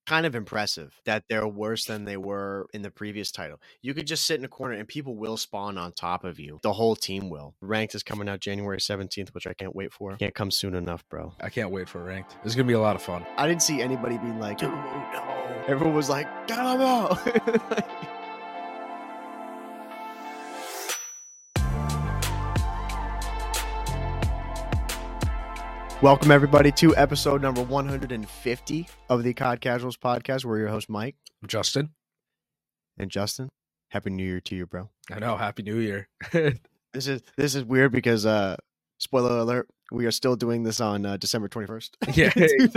kind of impressive that they're worse than they were in the previous title. You could just sit in a corner and people will spawn on top of you. The whole team will. Ranked is coming out January 17th, which I can't wait for. Can't come soon enough, bro. I can't wait for Ranked. It's going to be a lot of fun. I didn't see anybody being like, dude, no. Everyone was like, get him out. Welcome, everybody, to episode number 150 of the COD Casuals podcast. We're your host, Mike. I'm Justin. And Justin, Happy New Year to you, bro. I know. Happy New Year. This is weird because, spoiler alert, we are still doing this on December 21st. Yeah.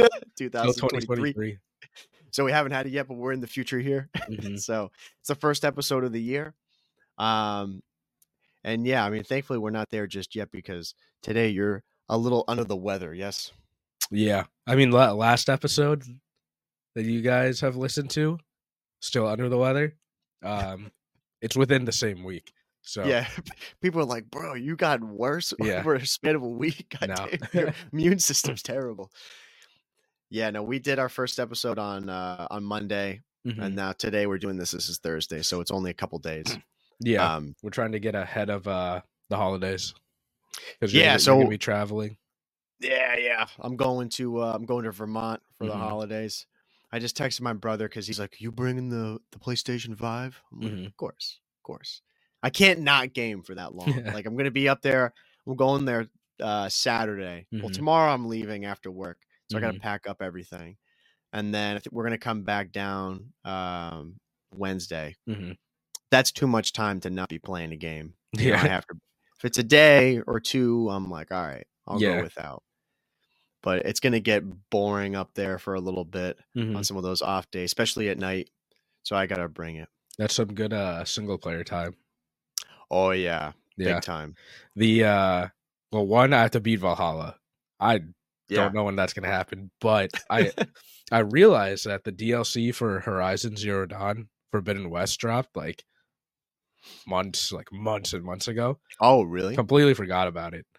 2023. So we haven't had it yet, but we're in the future here. Mm-hmm. So it's the first episode of the year. And yeah, I mean, thankfully we're not there just yet because today you're a little under the weather, yes? Yeah. I mean, last episode that you guys have listened to, still under the weather. It's within the same week. So yeah, people are like, bro, you got worse over a span of a week. God damn, your immune system's terrible. Yeah, no, we did our first episode on Monday, and now today we're doing this. This is Thursday, so it's only a couple days. Yeah, we're trying to get ahead of the holidays. So you're gonna be traveling. Yeah. I'm going to Vermont for the holidays. I just texted my brother because he's like, "You bringing the PlayStation 5?" I'm like, Of course. I can't not game for that long. Like, I'm gonna be up there. I'm going there Saturday. Well, tomorrow I'm leaving after work, so I gotta pack up everything, and then we're gonna come back down Wednesday. That's too much time to not be playing a game. You know, I have to. If it's a day or two, I'm like, all right, I'll go without. But it's going to get boring up there for a little bit on some of those off days, especially at night. So I got to bring it. That's some good single player time. Oh, yeah. Big time. The one, I have to beat Valhalla. I don't know when that's going to happen. But I realized that the DLC for Horizon Zero Dawn Forbidden West dropped months and months ago. Oh, really? Completely forgot about it.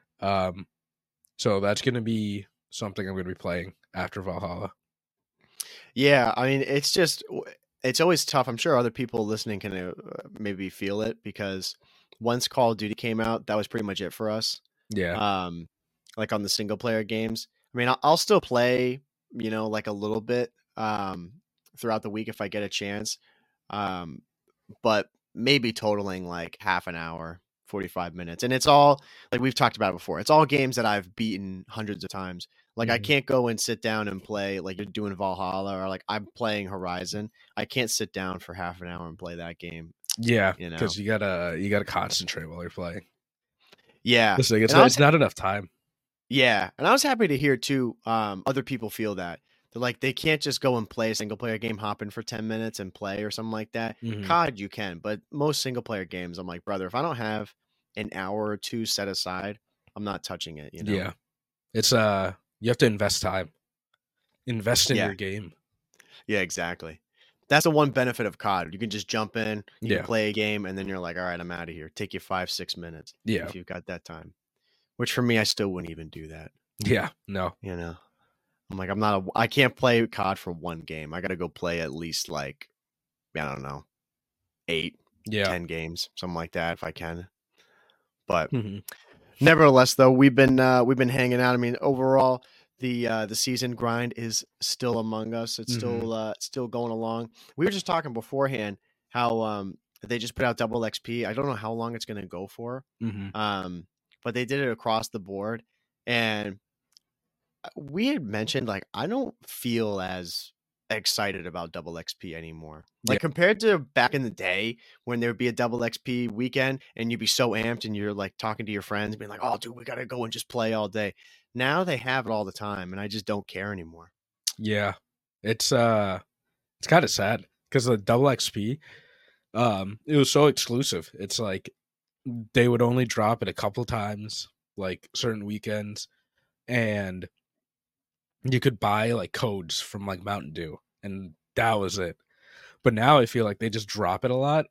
So that's going to be something I'm going to be playing after Valhalla. Yeah, I mean, it's always tough. I'm sure other people listening can maybe feel it because once Call of Duty came out, that was pretty much it for us. Yeah. Like on the single player games. I mean, I'll still play, like a little bit throughout the week if I get a chance. But maybe totaling like half an hour, 45 minutes. And it's all, like we've talked about it before, it's all games that I've beaten hundreds of times. Like I can't go and sit down and play like you're doing Valhalla or like I'm playing Horizon. I can't sit down for half an hour and play that game. Yeah, because you gotta concentrate while you're playing. Yeah. It's not enough time. Yeah. And I was happy to hear too, other people feel that. They're like, they can't just go and play a single player game, hop in for 10 minutes and play or something like that. COD, you can, but most single player games, I'm like, brother, if I don't have an hour or two set aside, I'm not touching it. Yeah. It's you have to invest time. Invest in your game. Yeah, exactly. That's the one benefit of COD. You can just jump in, you can play a game, and then you're like, all right, I'm out of here. Take you 5-6 minutes. Yeah. If you've got that time. Which for me, I still wouldn't even do that. Yeah. No. I'm like, I can't play COD for one game. I got to go play at least like, I don't know, 8, 10 games, something like that if I can. But nevertheless, though, we've been hanging out. I mean, overall, the season grind is still among us. It's still going along. We were just talking beforehand how they just put out double XP. I don't know how long it's going to go for. But they did it across the board, and we had mentioned like I don't feel as excited about double XP anymore. Like compared to back in the day when there would be a double XP weekend and you'd be so amped and you're like talking to your friends being like, "Oh, dude, we got to go and just play all day." Now they have it all the time and I just don't care anymore. Yeah. It's kind of sad because the double XP it was so exclusive. It's like they would only drop it a couple times, like certain weekends, and you could buy like codes from like Mountain Dew, and that was it. But now I feel like they just drop it a lot.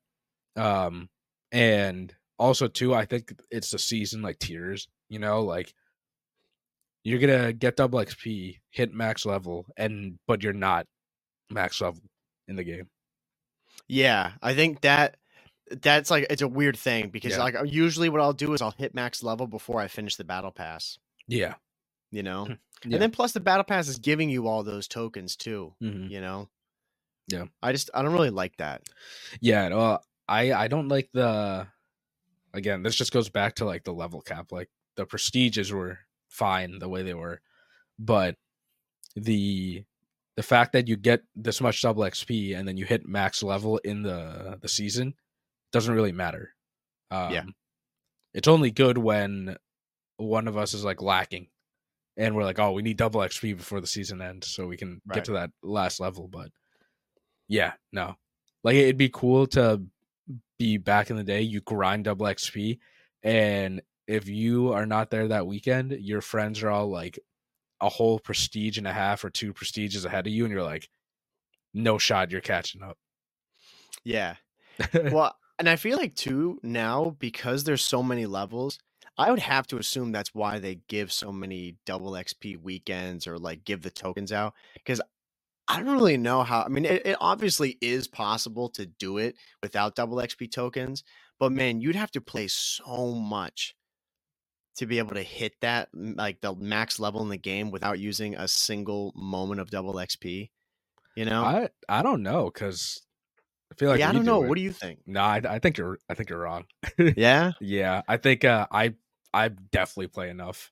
And also too, I think it's the season like tiers, like you're gonna get double XP, hit max level, but you're not max level in the game. Yeah, I think that's like it's a weird thing because like usually what I'll do is I'll hit max level before I finish the battle pass. Yeah. You know? And then plus the battle pass is giving you all those tokens too, you know? Yeah. I don't really like that. Yeah, well, I don't like again, this just goes back to like the level cap. Like the prestiges were fine the way they were, but the fact that you get this much double XP and then you hit max level in the season doesn't really matter. Yeah. It's only good when one of us is like lacking and we're like, oh, we need double XP before the season ends so we can get to that last level. But yeah, no. Like it'd be cool to be back in the day, you grind double XP, and if you are not there that weekend, your friends are all like a whole prestige and a half or 2 prestiges ahead of you, and you're like, no shot, you're catching up. Yeah. Well, and I feel like too now because there's so many levels, I would have to assume that's why they give so many double XP weekends or like give the tokens out because I don't really know how. I mean, it obviously is possible to do it without double XP tokens, but man, you'd have to play so much to be able to hit that like the max level in the game without using a single moment of double XP. You know, I don't know because I feel like I don't know. What do you think? No, I think you're wrong. Yeah, yeah, I think I definitely play enough,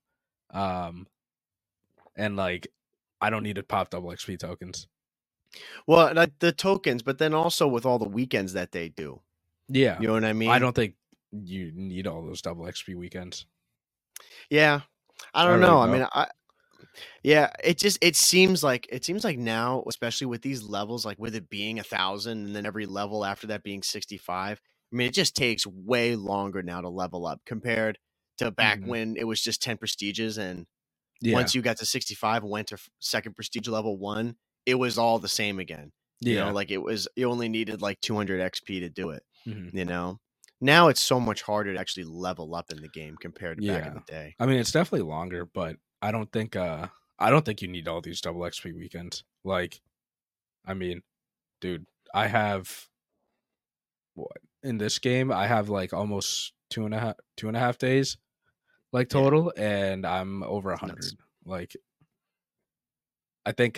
and like I don't need to pop double XP tokens. Well, like the tokens, but then also with all the weekends that they do. Yeah, you know what I mean. I don't think you need all those double XP weekends. Yeah, I don't know. I mean, yeah, it seems like now, especially with these levels, like with it being 1,000 and then every level after that being 65. I mean, it just takes way longer now to level up compared to back when it was just 10 prestiges. And once you got to 65 and went to second prestige level 1, it was all the same again. You know, like you only needed like 200 XP to do it. You know, now it's so much harder to actually level up in the game compared to back in the day. I mean, it's definitely longer, but I don't think you need all these double XP weekends. Like, I mean, dude, I have in this game, I have like almost two and a half days, like total, and I'm over 100. Like, I think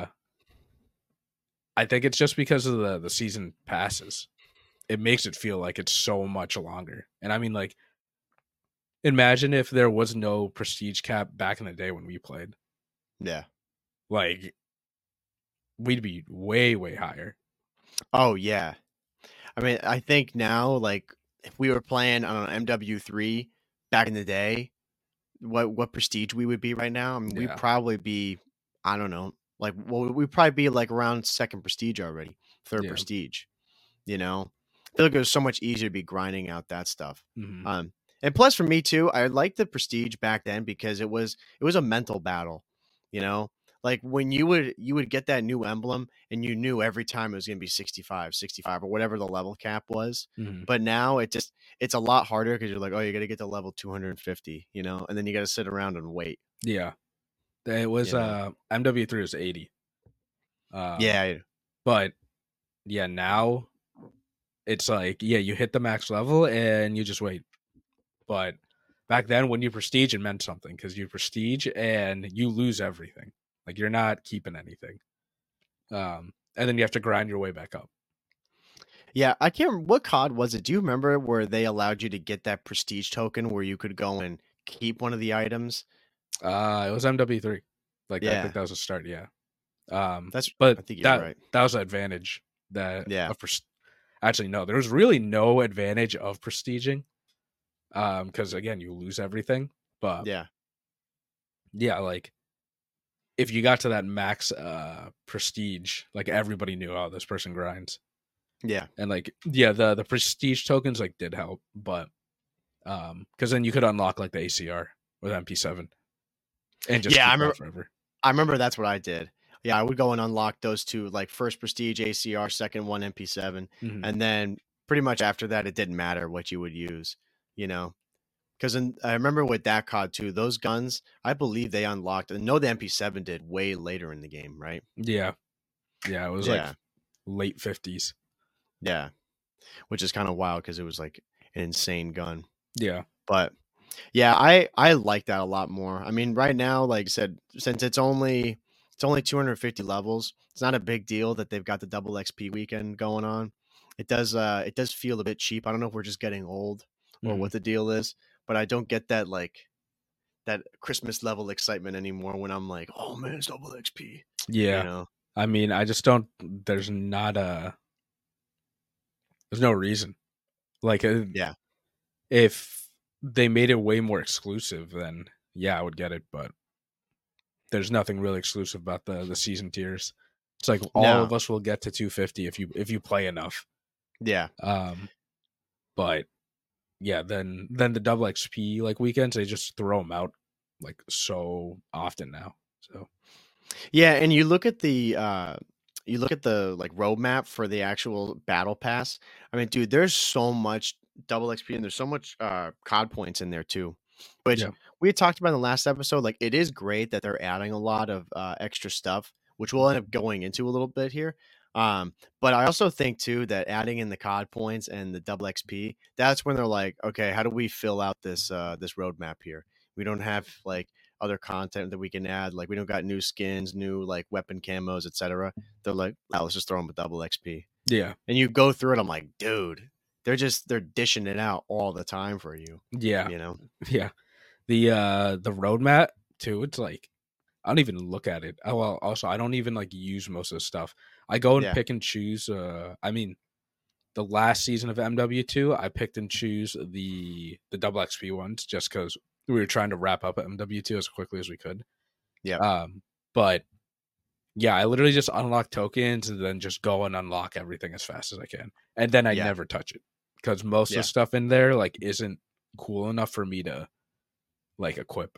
it's just because of the season passes. It makes it feel like it's so much longer. And I mean, like, imagine if there was no prestige cap back in the day when we played. Yeah. Like, we'd be way, way higher. Oh, yeah. I mean, I think now, like, if we were playing on MW3 back in the day, what prestige we would be right now? I mean, we'd probably be, I don't know, like, well, we'd probably be like around second prestige already, third prestige, you know? I feel like it was so much easier to be grinding out that stuff. And plus for me too, I liked the prestige back then because it was a mental battle, you know? Like when you would get that new emblem and you knew every time it was going to be 65 or whatever the level cap was. But now it's a lot harder because you're like, oh, you got to get to level 250, you know, and then you got to sit around and wait. Yeah. It was MW3 was 80. Yeah. But yeah, now it's like, yeah, you hit the max level and you just wait. But back then when you prestige, it meant something because you prestige and you lose everything. Like you're not keeping anything. And then you have to grind your way back up. Yeah, I can't remember what COD was it. Do you remember where they allowed you to get that prestige token where you could go and keep one of the items? It was MW3. Like I think that was a start, yeah. I think you're right. That was an advantage actually no, there was really no advantage of prestiging. Because again, you lose everything. But yeah, like if you got to that max prestige, like everybody knew, oh, this person grinds. Yeah. And like, yeah, the prestige tokens like did help, but because then you could unlock like the ACR with MP7 and just I remember that's what I did. Yeah, I would go and unlock those two, like first prestige ACR, second one MP7, and then pretty much after that, it didn't matter what you would use, you know. Because I remember with that COD too, those guns, I believe they unlocked, and no, the MP7 did way later in the game, right? Yeah. Yeah, it was like late 50s. Yeah, which is kind of wild because it was like an insane gun. Yeah, but yeah, I like that a lot more. I mean, right now, like I said, since it's only 250 levels, it's not a big deal that they've got the double XP weekend going on. It does feel a bit cheap. I don't know if we're just getting old or what the deal is, but I don't get that that Christmas level excitement anymore when I'm like, oh man, it's double XP. Yeah. You know? I mean, I just don't, there's no reason. Like, Yeah. If they made it way more exclusive, then yeah, I would get it, but there's nothing really exclusive about the season tiers. It's like all of us will get to 250 if you play enough. Yeah. But yeah, then the double XP like weekends, they just throw them out like so often now. So yeah, and you look at the like roadmap for the actual battle pass. I mean, dude, there's so much double XP and there's so much COD points in there too, which we had talked about in the last episode. Like, it is great that they're adding a lot of extra stuff, which we'll end up going into a little bit here. But I also think too that adding in the COD points and the double XP, that's when they're like, okay, how do we fill out this this roadmap here? We don't have like other content that we can add. Like, we don't got new skins, new like weapon camos, etc. They're like, oh, let's just throw them with double XP. Yeah. And you go through it, I'm like, dude, they're dishing it out all the time for you. Yeah. You know? Yeah. The roadmap too, it's like I don't even look at it. Oh, well, also I don't even like use most of the stuff. I go and pick and choose. I mean, the last season of MW2, I picked and choose the double XP ones just because we were trying to wrap up MW2 as quickly as we could. Yeah. But yeah, I literally just unlock tokens and then just go and unlock everything as fast as I can, and then I never touch it because most of the stuff in there like isn't cool enough for me to like equip.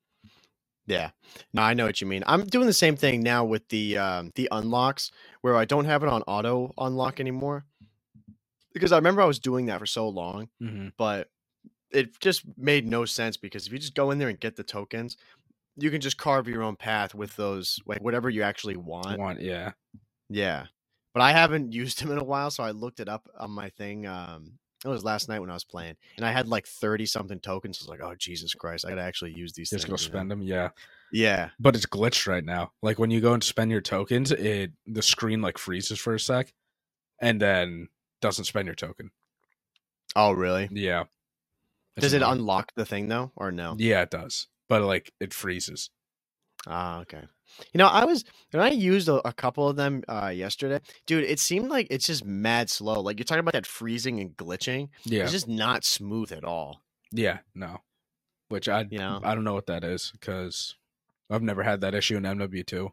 Yeah, no, I know what you mean. I'm doing the same thing now with the unlocks where I don't have it on auto unlock anymore because I remember I was doing that for so long, but it just made no sense because if you just go in there and get the tokens, you can just carve your own path with those, like whatever you actually want. Yeah. But I haven't used them in a while, so I looked it up on my thing. It was last night when I was playing, and I had like 30 something tokens. I was like, oh Jesus Christ, I gotta actually use these. Just things, go spend them. Yeah. Yeah. But it's glitched right now. Like when you go and spend your tokens, the screen like freezes for a sec, and then doesn't spend your token. Oh really? Yeah. Does it unlock the thing though, or no? Yeah, it does. But like it freezes. Ah, okay. You know, I used a couple of them yesterday, dude. It seemed like it's just mad slow. Like, you're talking about that freezing and glitching. Yeah, it's just not smooth at all. Yeah, no. Which I don't know what that is because I've never had that issue in MW2.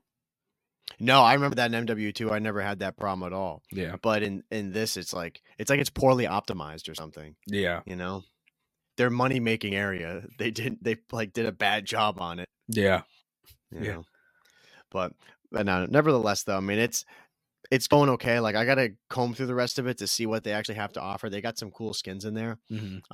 No, I remember that in MW2. I never had that problem at all. Yeah, but in this, it's like it's poorly optimized or something. Yeah, you know, their money making area. They did a bad job on it. Yeah, you know? But no, nevertheless, though, I mean, it's going okay. Like, I gotta comb through the rest of it to see what they actually have to offer. They got some cool skins in there.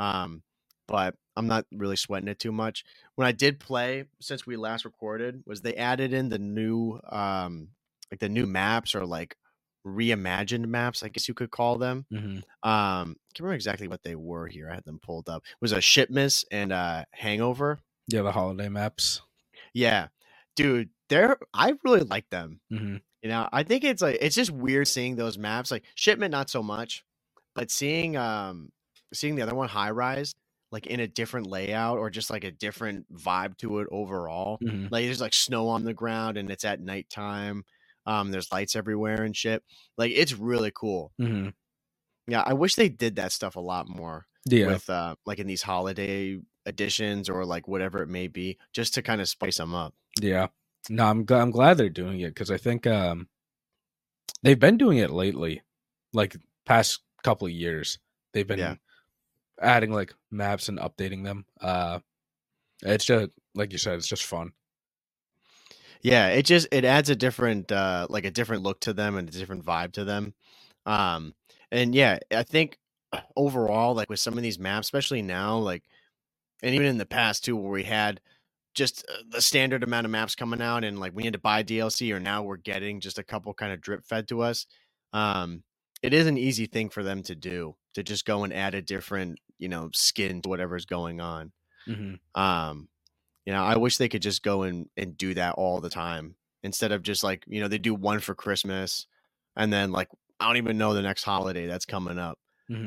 But I'm not really sweating it too much. When I did play since we last recorded, was they added in the new like the new maps, or like reimagined maps, I guess you could call them. I can't remember exactly what they were here. I had them pulled up. It was a Shipmas and Hangover. Yeah, the holiday maps. Yeah, dude, I really like them. You know, I think it's just weird seeing those maps. Like Shipment, not so much, but seeing the other one, High Rise, like in a different layout or just like a different vibe to it overall. Like, there's like snow on the ground and it's at nighttime. There's lights everywhere and shit. Like, it's really cool. Yeah, I wish they did that stuff a lot more. With like in these holiday editions or like whatever it may be, just to kind of spice them up. Yeah. No, I'm glad they're doing it because I think they've been doing it lately, like past couple of years. They've been adding like maps and updating them. It's just like you said, it's just fun. Yeah, it adds a different like a different look to them and a different vibe to them. And yeah, I think overall, like with some of these maps, especially now, like, and even in the past too, where we had just the standard amount of maps coming out, and like we need to buy DLC, or now we're getting just a couple kind of drip fed to us. It is an easy thing for them to do, to just go and add a different, skin to whatever's going on. I wish they could just go and do that all the time, instead of just like, they do one for Christmas, and then like, I don't even know the next holiday that's coming up.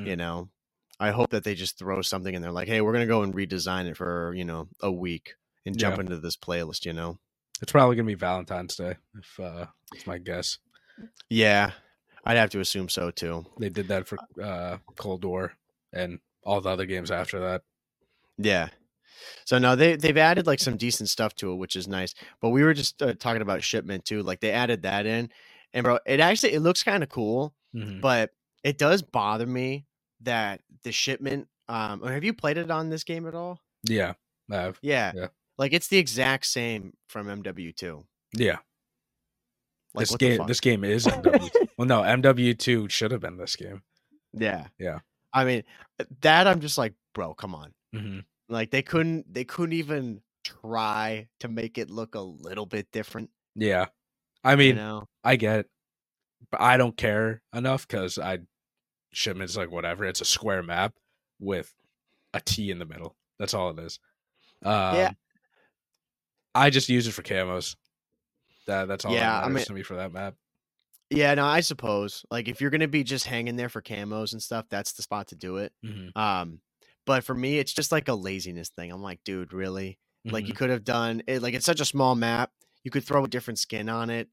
I hope that they just throw something in there like, hey, we're going to go and redesign it for, a week and jump into this playlist, It's probably going to be Valentine's Day, if it's my guess. Yeah, I'd have to assume so too. They did that for Cold War and all the other games after that. Yeah. So no, they've added like some decent stuff to it, which is nice. But we were just talking about Shipment too. Like they added that in, and bro, it looks kind of cool, but it does bother me that the Shipment. Have you played it on this game at all? Yeah, I have. Yeah. Like it's the exact same from MW2. Yeah. Like, this game is MW2. Well, no, MW2 should have been this game. Yeah. Yeah. I mean, that I'm just like, bro, come on. Like they couldn't even try to make it look a little bit different. Yeah. I mean, I get it, but I don't care enough because Shipment's like whatever. It's a square map with a T in the middle. That's all it is. Yeah. I just use it for camos. That's all that matters to me for that map. Yeah, no, I suppose. Like if you're gonna be just hanging there for camos and stuff, that's the spot to do it. But for me, it's just like a laziness thing. I'm like, dude, really? Like you could have done it. Like it's such a small map. You could throw a different skin on it.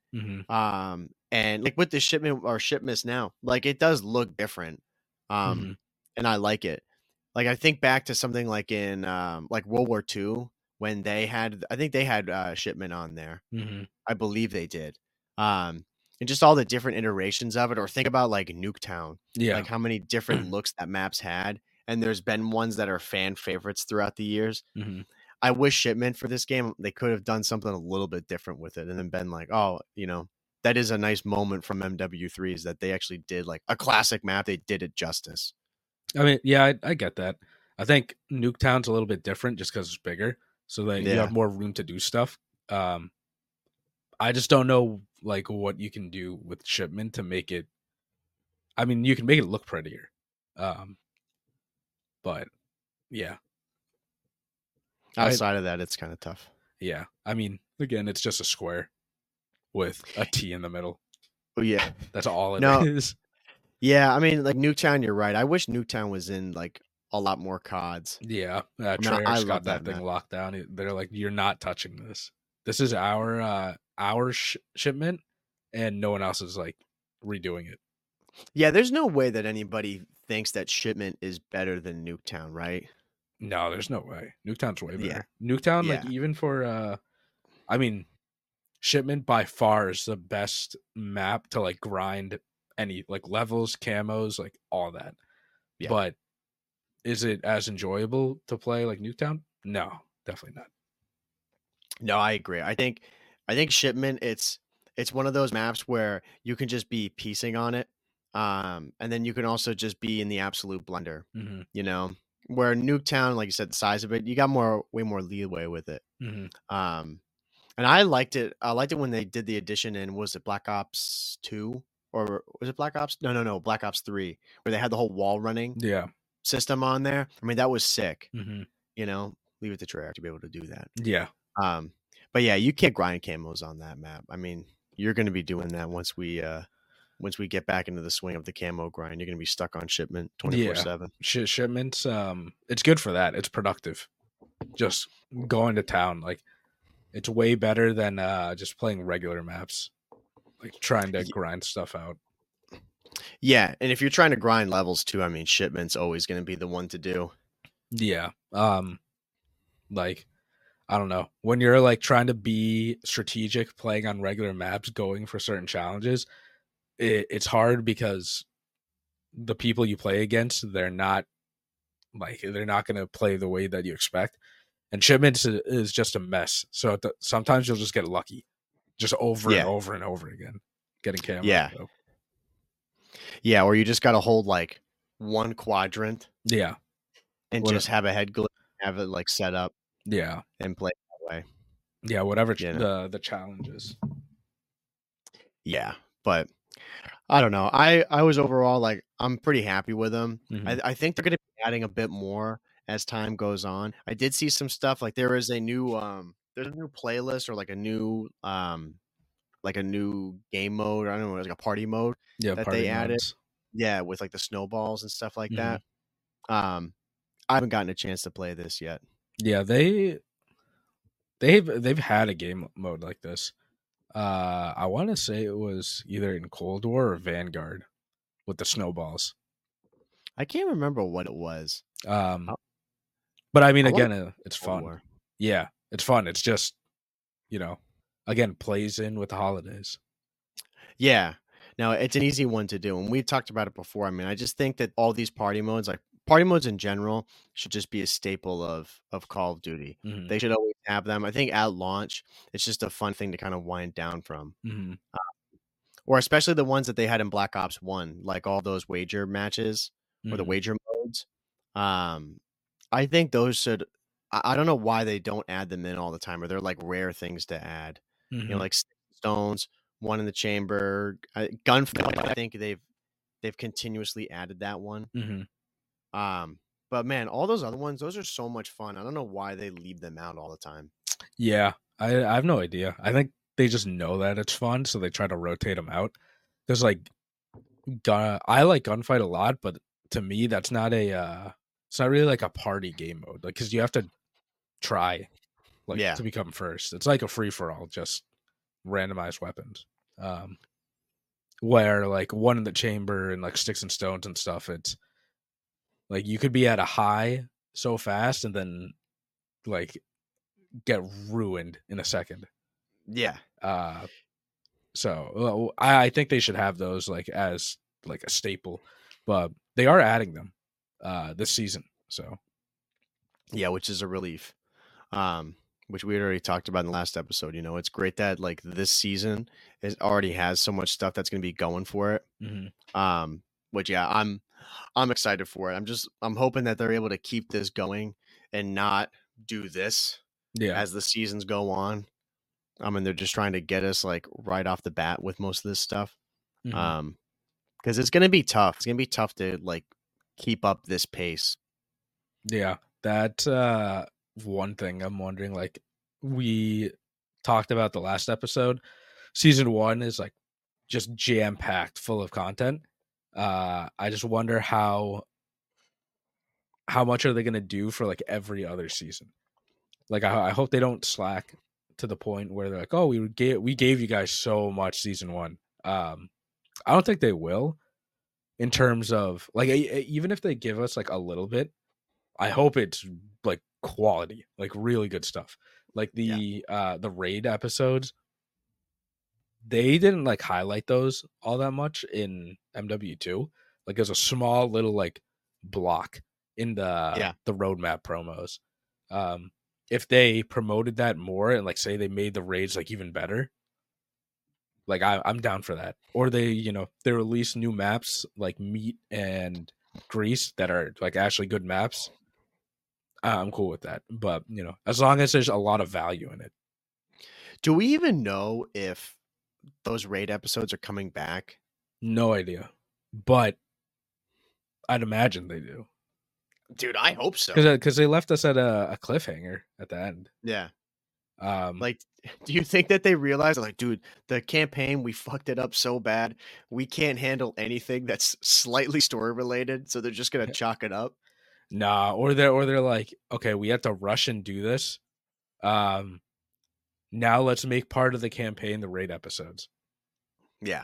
And like with the Shipment or Shipmas now, like it does look different. And I like it. Like I think back to something like in like World War II when I think they had Shipment on there. I believe they did. And just all the different iterations of it, or think about like Nuketown. Yeah. Like how many different looks that map's had. And there's been ones that are fan favorites throughout the years. I wish Shipment for this game, they could have done something a little bit different with it and then been like, oh, that is a nice moment from MW3 is that they actually did like a classic map. They did it justice. I mean, yeah, I get that. I think Nuketown's a little bit different just because it's bigger. So that you have more room to do stuff. I just don't know like what you can do with Shipment to make it. I mean, you can make it look prettier. But yeah. Outside of that, it's kind of tough. Yeah. I mean, again, it's just a square with a T in the middle. Oh, yeah. That's all it is. Yeah, I mean, like Nuketown, you're right. I wish Nuketown was in like a lot more CODs. Yeah. Treyarch got that thing locked down. They're like, you're not touching this. This is our Shipment, and no one else is like redoing it. Yeah, there's no way that anybody thinks that Shipment is better than Nuketown, right? No, there's no way. Nuketown's way better. Nuketown, like even for I mean, Shipment by far is the best map to like grind any like levels, camos, like all that. Yeah. But is it as enjoyable to play like Nuketown? No, definitely not. No, I agree. I think Shipment, it's one of those maps where you can just be piecing on it. And then you can also just be in the absolute blender, where Nuketown, like you said, the size of it, you got way more leeway with it. And I liked it. I liked it when they did the addition in, was it Black Ops 2 or was it Black Ops? No, Black Ops 3, where they had the whole wall running system on there. I mean, that was sick. Leave it to Treyarch to be able to do that. Yeah. But yeah, you can't grind camos on that map. I mean, you're going to be doing that once we get back into the swing of the camo grind. You're going to be stuck on Shipment 24/7. Shipments, it's good for that. It's productive. Just going to town, like it's way better than just playing regular maps, like trying to grind stuff out. Yeah, and if you're trying to grind levels too, I mean, Shipment's always going to be the one to do. Yeah. Like, I don't know. When you're like trying to be strategic, playing on regular maps, going for certain challenges, it's hard because the people you play against, they're not going to play the way that you expect. And Shipments is just a mess. So sometimes you'll just get lucky, just over and over and over again, getting camo. Yeah. Yeah, or you just got to hold like one quadrant. Yeah. And just have a head glitch, have it like set up. Yeah. And play that way. Yeah, whatever the challenge is. Yeah, but I don't know. I was overall like I'm pretty happy with them. Mm-hmm. I think they're going to be adding a bit more as time goes on. I did see some stuff like there's a new playlist or like a new game mode. Or I don't know, like a party mode that they added. Modes. Yeah, with like the snowballs and stuff like that. I haven't gotten a chance to play this yet. Yeah, they've had a game mode like this. I want to say it was either in Cold War or Vanguard with the snowballs. I can't remember what it was. But I mean, again, it's fun. War. Yeah, it's fun. It's just, again, plays in with the holidays. Yeah. Now, it's an easy one to do. And we talked about it before. I mean, I just think that all these party modes, like party modes in general, should just be a staple of Call of Duty. Mm-hmm. They should always have them. I think at launch, it's just a fun thing to kind of wind down from. Mm-hmm. Or especially the ones that they had in Black Ops 1, like all those wager matches or the wager modes. I think those should. I don't know why they don't add them in all the time, or they're like rare things to add. Mm-hmm. Like stones, one in the chamber, gunfight. I think they've continuously added that one. Mm-hmm. But man, all those other ones, those are so much fun. I don't know why they leave them out all the time. Yeah, I have no idea. I think they just know that it's fun, so they try to rotate them out. There's like, I like gunfight a lot, but to me, that's not it's not really like a party game mode, like because you have to try, to become first. It's like a free for all, just randomized weapons. Where like one in the chamber and like sticks and stones and stuff, it's like you could be at a high so fast and then like get ruined in a second. Yeah. So I think they should have those like as like a staple, but they are adding them this season. So yeah, which is a relief. Which we had already talked about in the last episode. It's great that like this season already has so much stuff that's going to be going for it. Mm-hmm. Which I'm excited for it. I'm hoping that they're able to keep this going and not do this as the seasons go on. I mean, they're just trying to get us like right off the bat with most of this stuff. Mm-hmm. Because it's going to be tough. It's going to be tough to like keep up this pace. Yeah, that's one thing I'm wondering. Like we talked about the last episode, season 1 is like just jam packed full of content. I just wonder how much are they going to do for like every other season. Like I hope they don't slack to the point where they're like, oh, we gave you guys so much season 1. I don't think they will, in terms of like even if they give us like a little bit, I hope it's like quality, like really good stuff. Like the raid episodes, they didn't like highlight those all that much in MW2. Like there's a small little like block in the roadmap promos. If they promoted that more and like say they made the raids like even better, like I'm down for that. Or they release new maps like Meat and Grease that are like actually good maps. I'm cool with that. But as long as there's a lot of value in it. Do we even know if those raid episodes are coming back? No idea, but I'd imagine they do. Dude, I hope so. Because they left us at a cliffhanger at the end. Yeah. Like, do you think that they realize, like, dude, the campaign, we fucked it up so bad, we can't handle anything that's slightly story related, so they're just gonna chalk it up? Nah, or they're like, okay, we have to rush and do this. Now let's make part of the campaign the raid episodes. Yeah.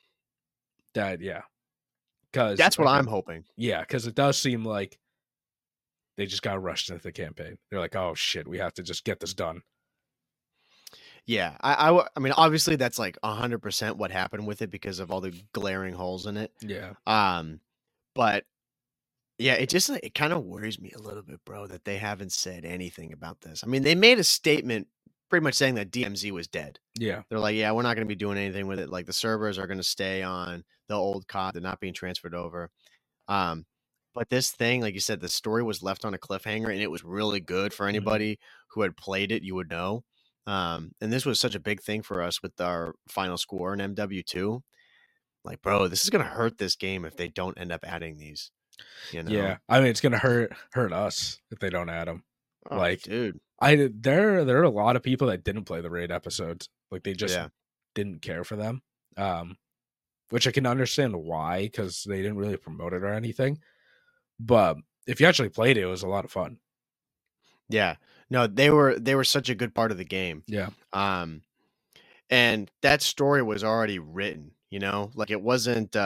Because that's what I'm hoping. Yeah, because it does seem like they just got rushed into the campaign. They're like, oh shit, we have to just get this done. Yeah, I mean, obviously that's like 100% what happened with it because of all the glaring holes in it. Yeah. But yeah, it kind of worries me a little bit, bro, that they haven't said anything about this. I mean, they made a statement pretty much saying that DMZ was dead. Yeah. They're like, yeah, we're not going to be doing anything with it. Like the servers are going to stay on the old COD. They're not being transferred over. But this thing, like you said, the story was left on a cliffhanger, and it was really good for anybody who had played it. You would know. And this was such a big thing for us with our final score in MW2. Like, bro, this is gonna hurt this game if they don't end up adding these. You know? Yeah, I mean, it's gonna hurt us if they don't add them. Oh, like, dude, there are a lot of people that didn't play the raid episodes. Like, they just didn't care for them. Which I can understand why, because they didn't really promote it or anything. But if you actually played it, it was a lot of fun. Yeah, no, they were such a good part of the game. Yeah. And that story was already written. You know, like it wasn't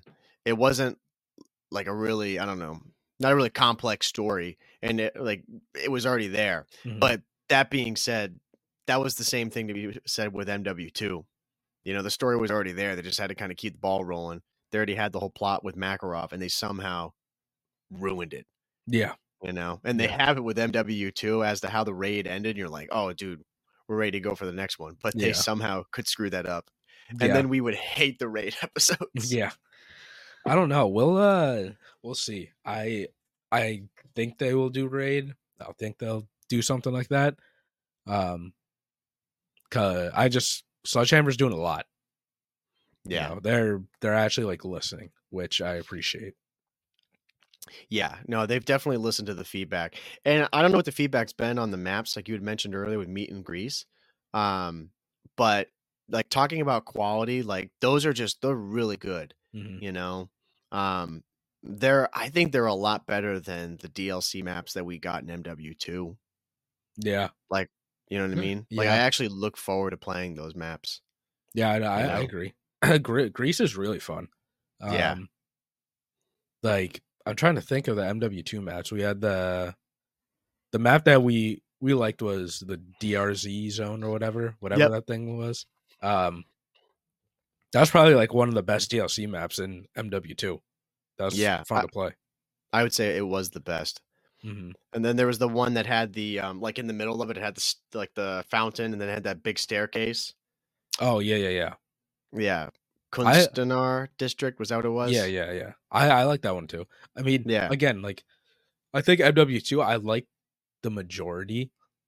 like a really, I don't know, not a really complex story, and it was already there. Mm-hmm. But that being said, that was the same thing to be said with MW2. You know, the story was already there. They just had to kind of keep the ball rolling. They already had the whole plot with Makarov, and they somehow ruined it. Yeah. You know, and they have it with MW2 as to how the raid ended. And you're like, oh, dude, we're ready to go for the next one. But they somehow could screw that up. And then we would hate the raid episodes. Yeah. I don't know. We'll see. I think they will do raid. I think they'll do something like that. Cause Sledgehammer's doing a lot. Yeah. You know, they're actually like listening, which I appreciate. Yeah, no, they've definitely listened to the feedback. And I don't know what the feedback's been on the maps, like you had mentioned earlier with Meat and Grease. But like talking about quality, like they're really good. Mm-hmm. You know, I think they're a lot better than the DLC maps that we got in MW2. Yeah. Like, you know what I mean? Yeah. Like I actually look forward to playing those maps. Yeah, I agree. Grease is really fun. Yeah. Like I'm trying to think of the MW2 maps. We had the map that we liked was the DRZ zone or whatever that thing was. That's probably like one of the best DLC maps in MW2. That was fun to play. I would say it was the best. Mm-hmm. And then there was the one that had the like in the middle of it had the fountain, and then it had that big staircase. Oh yeah. Kunstenar district, was that what it was? Yeah. I like that one too. I mean, again, like I think MW2, I like the majority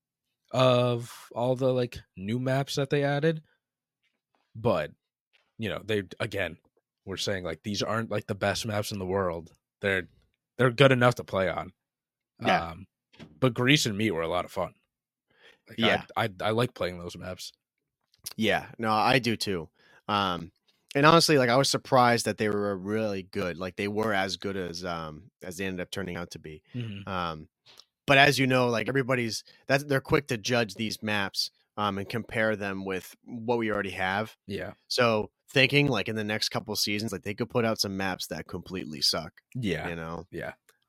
of all the like new maps that they added, but you know, we're saying like these aren't like the best maps in the world. They're good enough to play on. Yeah. But Grease and Meat were a lot of fun. Like, yeah, I like playing those maps. Yeah, no, I do too. And honestly, like I was surprised that they were really good. Like they were as good as they ended up turning out to be. Mm-hmm. But as you know, like they're quick to judge these maps and compare them with what we already have. Yeah. So thinking like in the next couple of seasons, like they could put out some maps that completely suck. Yeah. You know? Yeah.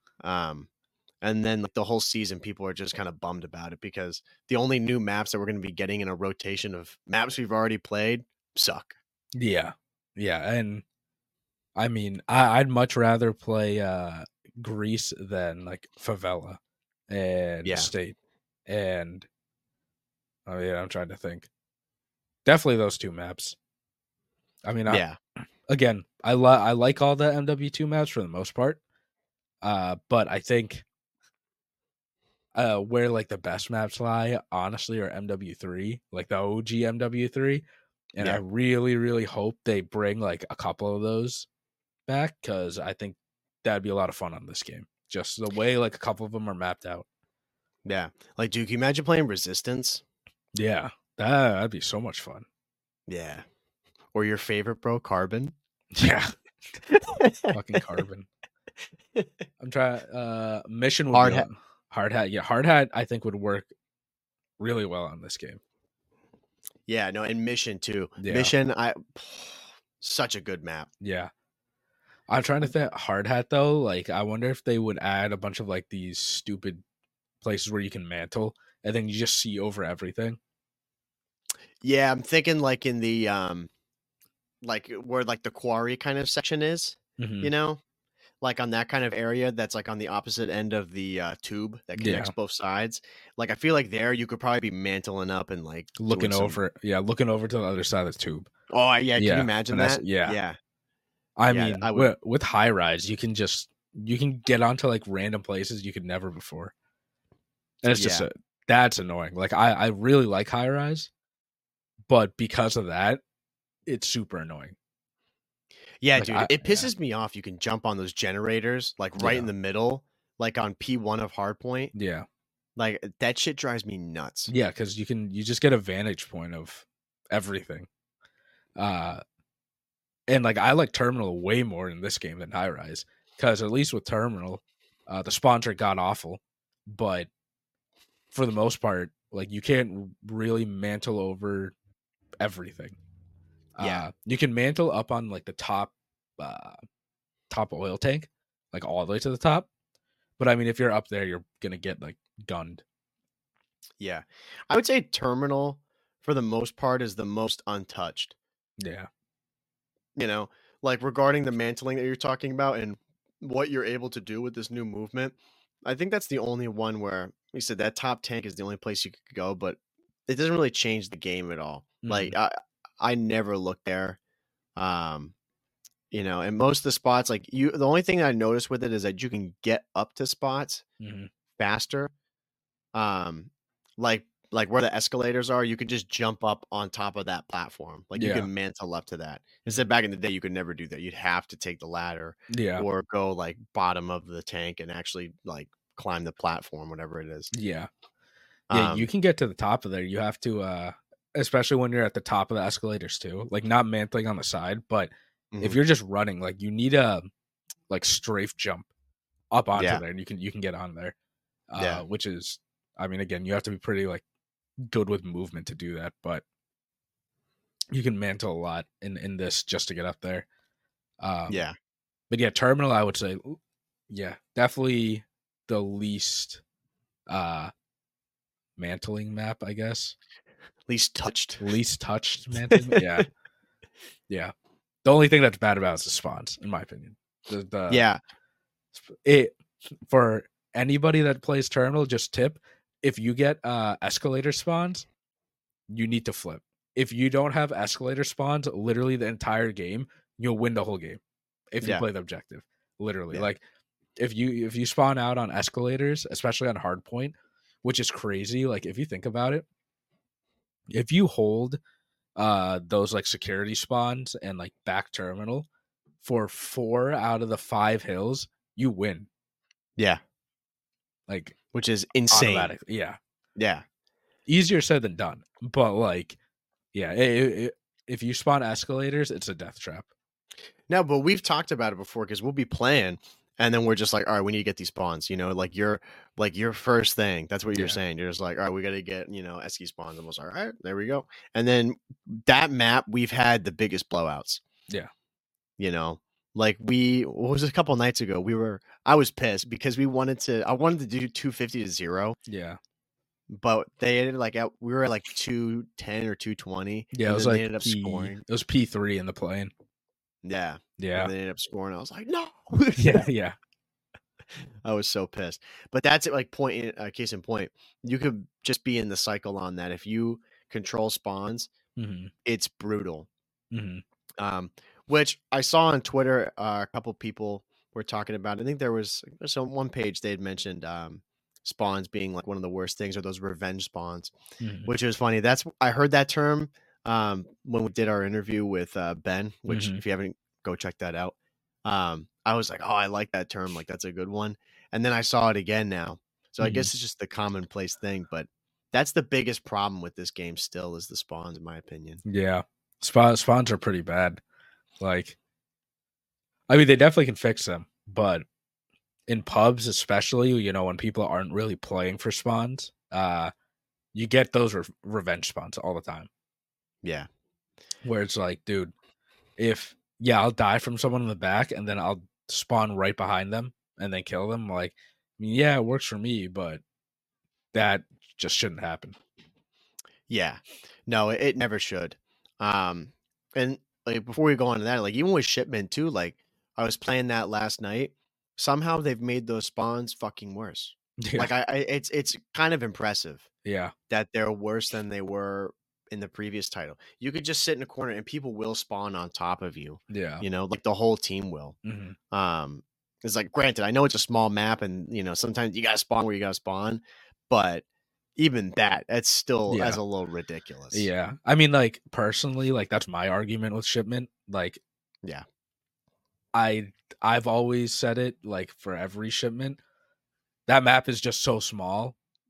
And then like the whole season, people are just kind of bummed about it because the only new maps that we're going to be getting in a rotation of maps we've already played suck. Yeah. Yeah. And I mean, I'd much rather play Grease than like Favela and State. And I'm trying to think. Definitely those two maps. I mean, I like all the MW2 maps for the most part. But I think where like the best maps lie, honestly, are MW3, like the OG MW3. And I really, really hope they bring like a couple of those back, because I think that'd be a lot of fun on this game. Just the way like a couple of them are mapped out. Yeah. Like, dude, can you imagine playing Resistance? Yeah. That'd be so much fun. Yeah. Or your favorite, bro, Carbon? Yeah. Fucking Carbon. I'm trying Mission would Hard Hat. Hard Hat. Yeah, Hard Hat I think would work really well on this game. Yeah, no, and Mission too. Yeah. Mission, such a good map. Yeah. I'm trying to think Hard Hat though, like I wonder if they would add a bunch of like these stupid places where you can mantle and then you just see over everything. Yeah, I'm thinking like in the like where like the quarry kind of section is, you know? Like on that kind of area that's like on the opposite end of the tube that connects both sides. Like I feel like there you could probably be mantling up and like looking over to the other side of the tube. Oh yeah, can you imagine that? Yeah. I mean, with high rise, you can just you can get onto like random places you could never before. And it's just that's annoying. Like I really like high rise, but because of that, it's super annoying. Yeah, like, dude, it pisses me off. You can jump on those generators like right in the middle, like on P1 of Hardpoint. Yeah. Like that shit drives me nuts. Yeah, because you just get a vantage point of everything. And like I like Terminal way more in this game than High Rise. Because at least with Terminal, the spawns are god awful, but for the most part, like you can't really mantle over everything. Yeah. You can mantle up on like the top oil tank, like all the way to the top. But I mean, if you're up there, you're gonna get like gunned. Yeah, I would say Terminal for the most part is the most untouched. Yeah, you know, like regarding the mantling that you're talking about and what you're able to do with this new movement. I think that's the only one where you said that top tank is the only place you could go, but it doesn't really change the game at all. Mm-hmm. Like I never looked there. And most of the spots, like the only thing I noticed with it is that you can get up to spots faster. Like where the escalators are, you can just jump up on top of that platform. Like you can mantle up to that. Instead, back in the day, you could never do that. You'd have to take the ladder, or go like bottom of the tank and actually like climb the platform, whatever it is. Yeah, you can get to the top of there. You have to, especially when you're at the top of the escalators too. Like not mantling on the side, but if you're just running, like you need a like strafe jump up onto there, and you can get on there. Which is, I mean, again, you have to be pretty like good with movement to do that, but you can mantle a lot in this just to get up there. But yeah, Terminal, I would say, definitely the least mantling map, I guess. Least touched mantling. Yeah. The only thing that's bad about it is the spawns, in my opinion. For anybody that plays Terminal, just tip, if you get escalator spawns, you need to flip. If you don't have escalator spawns literally the entire game, you'll win the whole game if you play the objective. Literally. Like if you spawn out on escalators, especially on Hardpoint, which is crazy, like if you think about it, if you hold those like security spawns and like back Terminal for 4 out of the 5 hills, you win. Yeah. Like, which is insane. Yeah. Easier said than done. But like, if you spawn escalators, it's a death trap. No, but we've talked about it before because we'll be playing and then we're just like, all right, we need to get these spawns, like your first thing. That's what you're saying. You're just like, all right, we got to get, Esky spawns. And we'll say, all right, there we go. And then that map, we've had the biggest blowouts. Yeah. Like what was it, a couple of nights ago? I was pissed because I wanted to do 250 to 0. Yeah. But they ended we were at like 210 or 220. Yeah, it was like they ended up scoring. It was P3 in the plane. Yeah. And they ended up scoring. I was like, no. Yeah. I was so pissed. But that's it, like case in point. You could just be in the cycle on that. If you control spawns, it's brutal. Which I saw on Twitter, a couple people were talking about. I think there was one page they had mentioned spawns being like one of the worst things, or those revenge spawns, which was funny. I heard that term when we did our interview with Ben, which if you haven't, go check that out. I was like, oh, I like that term. Like that's a good one. And then I saw it again now. So I guess it's just the commonplace thing, but that's the biggest problem with this game still is the spawns, in my opinion. Yeah. Spawns are pretty bad. Like, I mean, they definitely can fix them, but in pubs, especially, when people aren't really playing for spawns, you get those revenge spawns all the time. Yeah. Where it's like, dude, I'll die from someone in the back and then I'll spawn right behind them and then kill them. Like, I mean, yeah, it works for me, but that just shouldn't happen. Yeah. No, it never should. And like before we go on to that, like even with Shipment too, like I was playing that last night. Somehow they've made those spawns fucking worse. Yeah. Like it's kind of impressive. Yeah. That they're worse than they were in the previous title. You could just sit in a corner and people will spawn on top of you. Yeah. Like the whole team will. And It's like, granted, I know it's a small map, and sometimes you gotta spawn where you gotta spawn, but even that's still as a little ridiculous. Yeah, I mean, like, personally, like, that's my argument with Shipment. Like, yeah, I've always said it, like, for every Shipment, that map is just so small.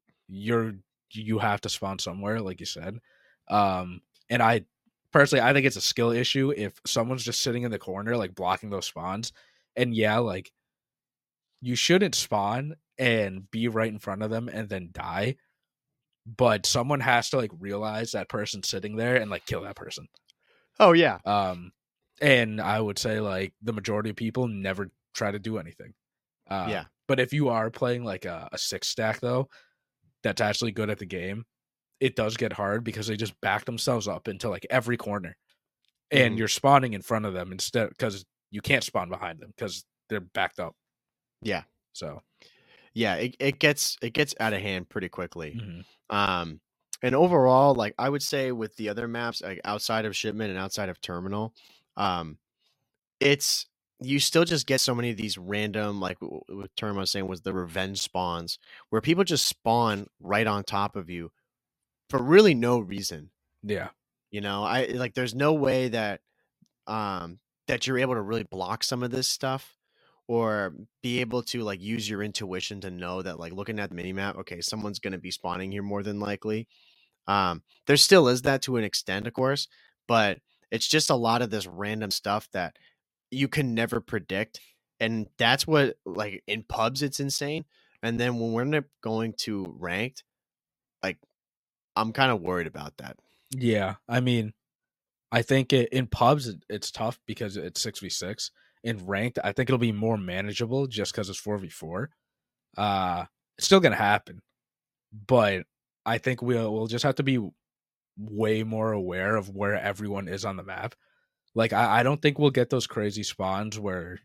You have to spawn somewhere, like you said. And I personally, I think it's a skill issue if someone's just sitting in the corner, like, blocking those spawns. And yeah, like, you shouldn't spawn and be right in front of them and then die. But someone has to, like, realize that person's sitting there and, like, kill that person. Oh yeah. And I would say, like, the majority of people never try to do anything. Yeah. But if you are playing like a 6 stack though, that's actually good at the game, it does get hard because they just back themselves up into like every corner, and you're spawning in front of them instead, because you can't spawn behind them because they're backed up. Yeah. So yeah, it gets out of hand pretty quickly. And overall, like, I would say with the other maps, like outside of Shipment and outside of Terminal, it's, you still just get so many of these random, like what Term was saying was the revenge spawns, where people just spawn right on top of you for really no reason. Yeah. I like, there's no way that that you're able to really block some of this stuff, or be able to like use your intuition to know that, like, looking at the minimap, okay, someone's going to be spawning here more than likely. There still is that to an extent, of course, but it's just a lot of this random stuff that you can never predict. And that's what, like, in pubs, it's insane. And then when we're going to ranked, like, I'm kind of worried about that. Yeah. I mean, I think in pubs, it's tough because it's 6v6. In ranked, I think it'll be more manageable just because it's 4v4. It's still going to happen, but I think we'll just have to be way more aware of where everyone is on the map. Like, I don't think we'll get those crazy spawns where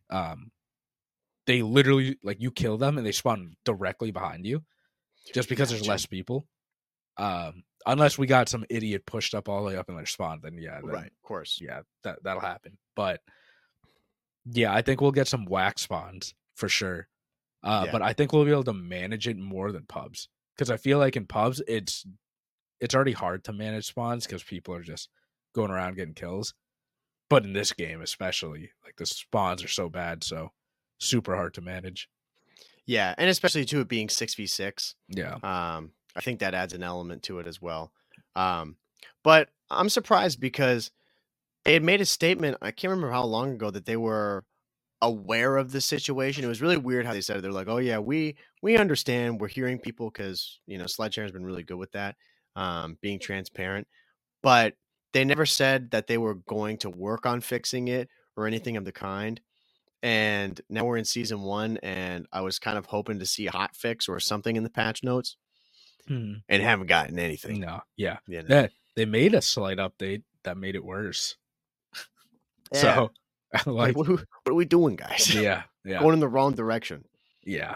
they literally, like, you kill them and they spawn directly behind you just because there's less people. Unless we got some idiot pushed up all the way up in their spawn, then right, of course. Yeah, that'll happen. But yeah, I think we'll get some whack spawns for sure. But I think we'll be able to manage it more than pubs, because I feel like in pubs it's already hard to manage spawns because people are just going around getting kills. But in this game especially, like, the spawns are so bad, so super hard to manage. Yeah, and especially to it being 6v6. Yeah. I think that adds an element to it as well. But I'm surprised because they had made a statement, I can't remember how long ago, that they were aware of the situation. It was really weird how they said it. They're like, oh yeah, we understand, we're hearing people, because Sledgehammer has been really good with that, being transparent, but they never said that they were going to work on fixing it or anything of the kind. And now we're in season 1, and I was kind of hoping to see a hot fix or something in the patch notes, and haven't gotten anything. No. Yeah. They made a slight update that made it worse. Yeah. So like, what are we doing, guys? Yeah. Going in the wrong direction. Yeah.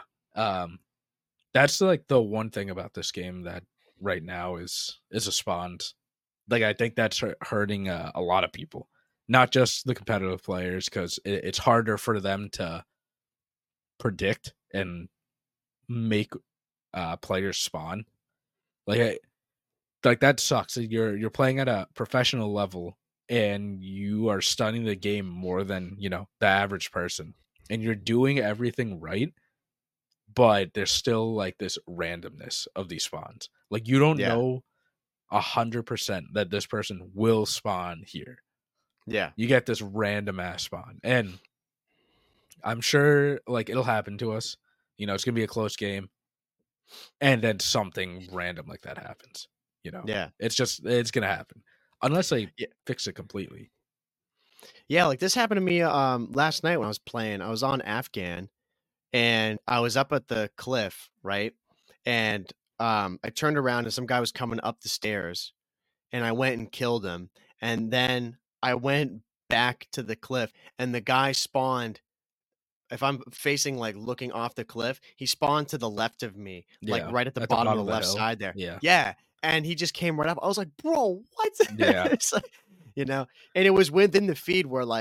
That's like the one thing about this game that right now is a spawned. Like, I think that's hurting a lot of people, not just the competitive players, because it's harder for them to predict and make players spawn. Like that sucks. You're playing at a professional level and you are studying the game more than the average person, and you're doing everything right, but there's still like this randomness of these spawns. Like, you don't know 100% that this person will spawn here. Yeah, you get this random ass spawn, and I'm sure like it'll happen to us. It's gonna be a close game, and then something random like that happens. Yeah, it's gonna happen unless they fix it completely. Yeah, like, this happened to me last night when I was playing. I was on Afghan, and I was up at the cliff, right? And I turned around, and some guy was coming up the stairs, and I went and killed him. And then I went back to the cliff, and the guy spawned. If I'm facing, like, looking off the cliff, he spawned to the left of me, like right at the bottom of the left side there. Yeah. And he just came right up. I was like, bro, what? Yeah. It's like, and it was within the feed where, like,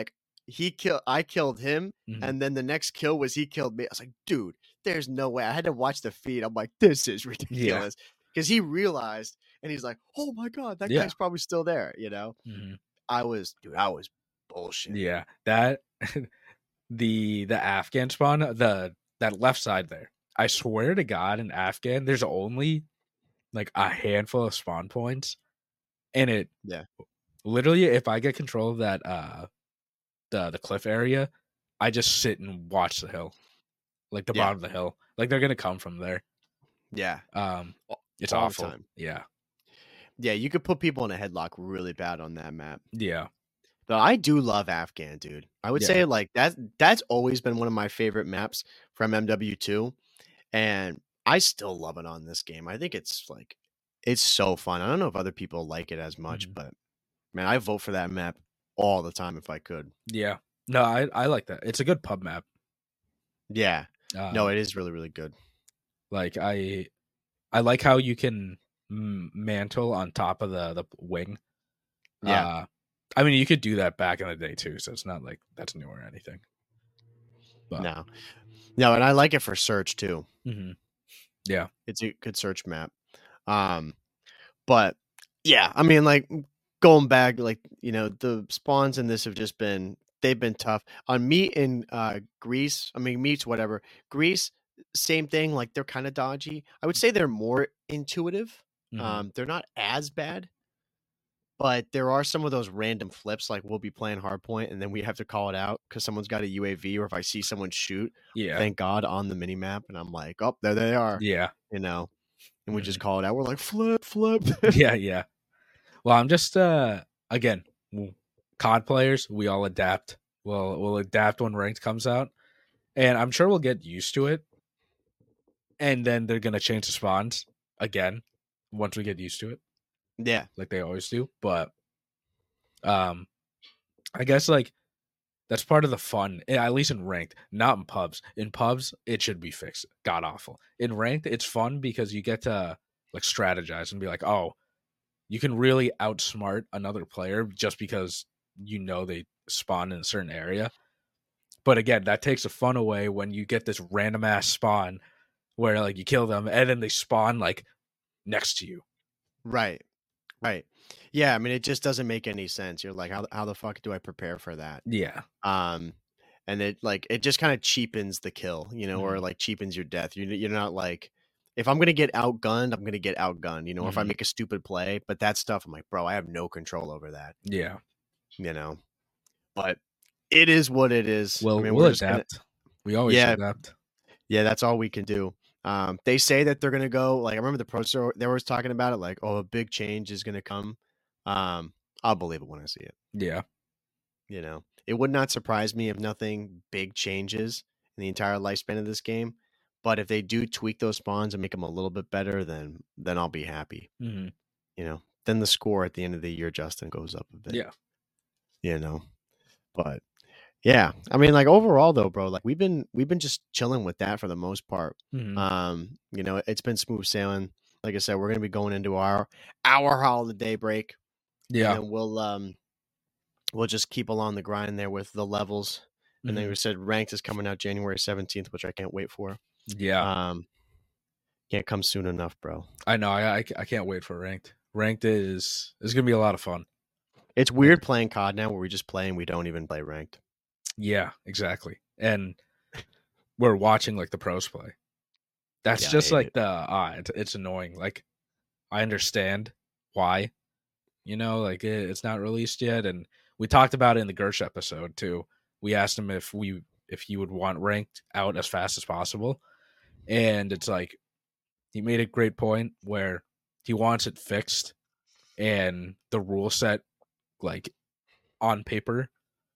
I killed him, Mhm. and then the next kill was he killed me. I was like, dude, there's no way. I had to watch the feed. I'm like, this is ridiculous. Because he realized, and he's like, oh my God, that guy's probably still there, you know? Mhm. I was bullshit. Yeah, that the Afghan spawn, that left side there. I swear to God, in Afghan, there's only like a handful of spawn points, and it literally, if I get control of that the cliff area, I just sit and watch the hill, like the bottom of the hill. Like they're gonna come from there. Yeah. It's all awful. the time. Yeah. Yeah, you could put people in a headlock really bad on that map. Yeah. But I do love Afghan, dude. I would say like that's always been one of my favorite maps from MW2, and I still love it on this game. I think it's like it's so fun. I don't know if other people like it as much, but man, I vote for that map all the time if I could. Yeah. No, I like that. It's a good pub map. Yeah. No, it is really, really good. Like I like how you can mantle on top of the wing. Yeah. I mean, you could do that back in the day too, so it's not like that's new or anything. But no, and I like it for search too. Yeah, it's a good search map. But yeah, I mean, like going back, like the spawns in this have just been they've been tough on Meat in Greece. I mean, Meat's whatever. Greece, same thing. Like they're kind of dodgy. I would say they're more intuitive. They're not as bad. But there are some of those random flips, like we'll be playing hardpoint and then we have to call it out because someone's got a UAV, or if I see someone shoot, thank God, on the mini map, and I'm like, oh, there they are. Yeah. And we just call it out. We're like, flip. Yeah. Well, I'm just again, COD players, we all adapt. We'll adapt when ranked comes out, and I'm sure we'll get used to it. And then they're gonna change the spawns again once we get used to it. Yeah, like they always do. But I guess like that's part of the fun, at least in ranked, not in pubs. In pubs, it should be fixed. God awful. In ranked, it's fun because you get to like strategize and be like, oh, you can really outsmart another player just because they spawn in a certain area. But again, that takes the fun away when you get this random ass spawn where like you kill them and then they spawn like next to you. Right. Yeah, I mean, it just doesn't make any sense. You're like, how the fuck do I prepare for that? Yeah. And it just kind of cheapens the kill, or like cheapens your death. You're not like, if I'm gonna get outgunned, I'm gonna get outgunned. Or if I make a stupid play, but that stuff, I'm like, bro, I have no control over that. Yeah. But it is what it is. Well, I mean, we'll adapt. We always adapt. Yeah, that's all we can do. They say that they're gonna go, like, I remember the Pro Store, they were talking about it, like, oh, a big change is gonna come. I'll believe it when I see it. Yeah. It would not surprise me if nothing big changes in the entire lifespan of this game. But if they do tweak those spawns and make them a little bit better, then I'll be happy. Then the score at the end of the year, Justin, goes up a bit. Yeah. But yeah, I mean, like overall though, bro, like we've been just chilling with that for the most part. It's been smooth sailing. Like I said, we're gonna be going into our holiday break. Yeah. And we'll just keep along the grind there with the levels. And then we said ranked is coming out January 17th, which I can't wait for. Yeah. Can't come soon enough, bro. I know. I can't wait for ranked. Ranked is gonna be a lot of fun. It's weird playing COD now where we just play and we don't even play ranked. Yeah, exactly. And we're watching like the pros play. That's just like it's annoying. Like I understand why, like it's not released yet. And we talked about it in the Gersh episode too. We asked him if he would want ranked out as fast as possible. And it's like, he made a great point where he wants it fixed and the rule set like on paper.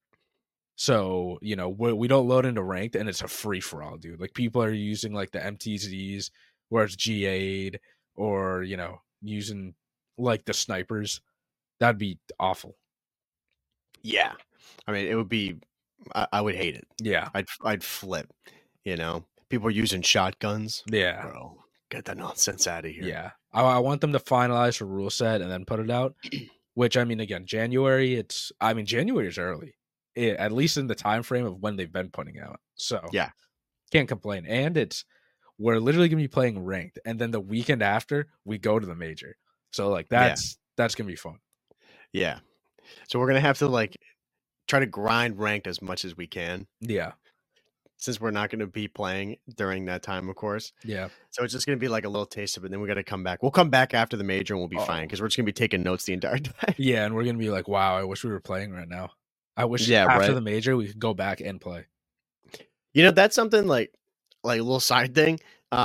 So, we don't load into ranked and it's a free for all, dude. Like people are using like the MTZs where it's GA'd or, using like the snipers. That'd be awful. Yeah. I mean, it would be, I would hate it. Yeah. I'd flip, people are using shotguns. Yeah. Bro, get that nonsense out of here. Yeah. I want them to finalize a rule set and then put it out, which I mean, again, January is early. at least in the time frame of when they've been putting out. So yeah, can't complain. And we're literally gonna be playing ranked, and then the weekend after we go to the major. So like that's gonna be fun. Yeah. So we're gonna have to like try to grind ranked as much as we can. Yeah. Since we're not going to be playing during that time, of course. Yeah. So it's just going to be like a little taste of it. Then we got to come back. We'll come back after the major and we'll be fine because we're just going to be taking notes the entire time. Yeah, and we're going to be like, wow, I wish we were playing right now. I wish after the major we could go back and play. You know, that's something like a little side thing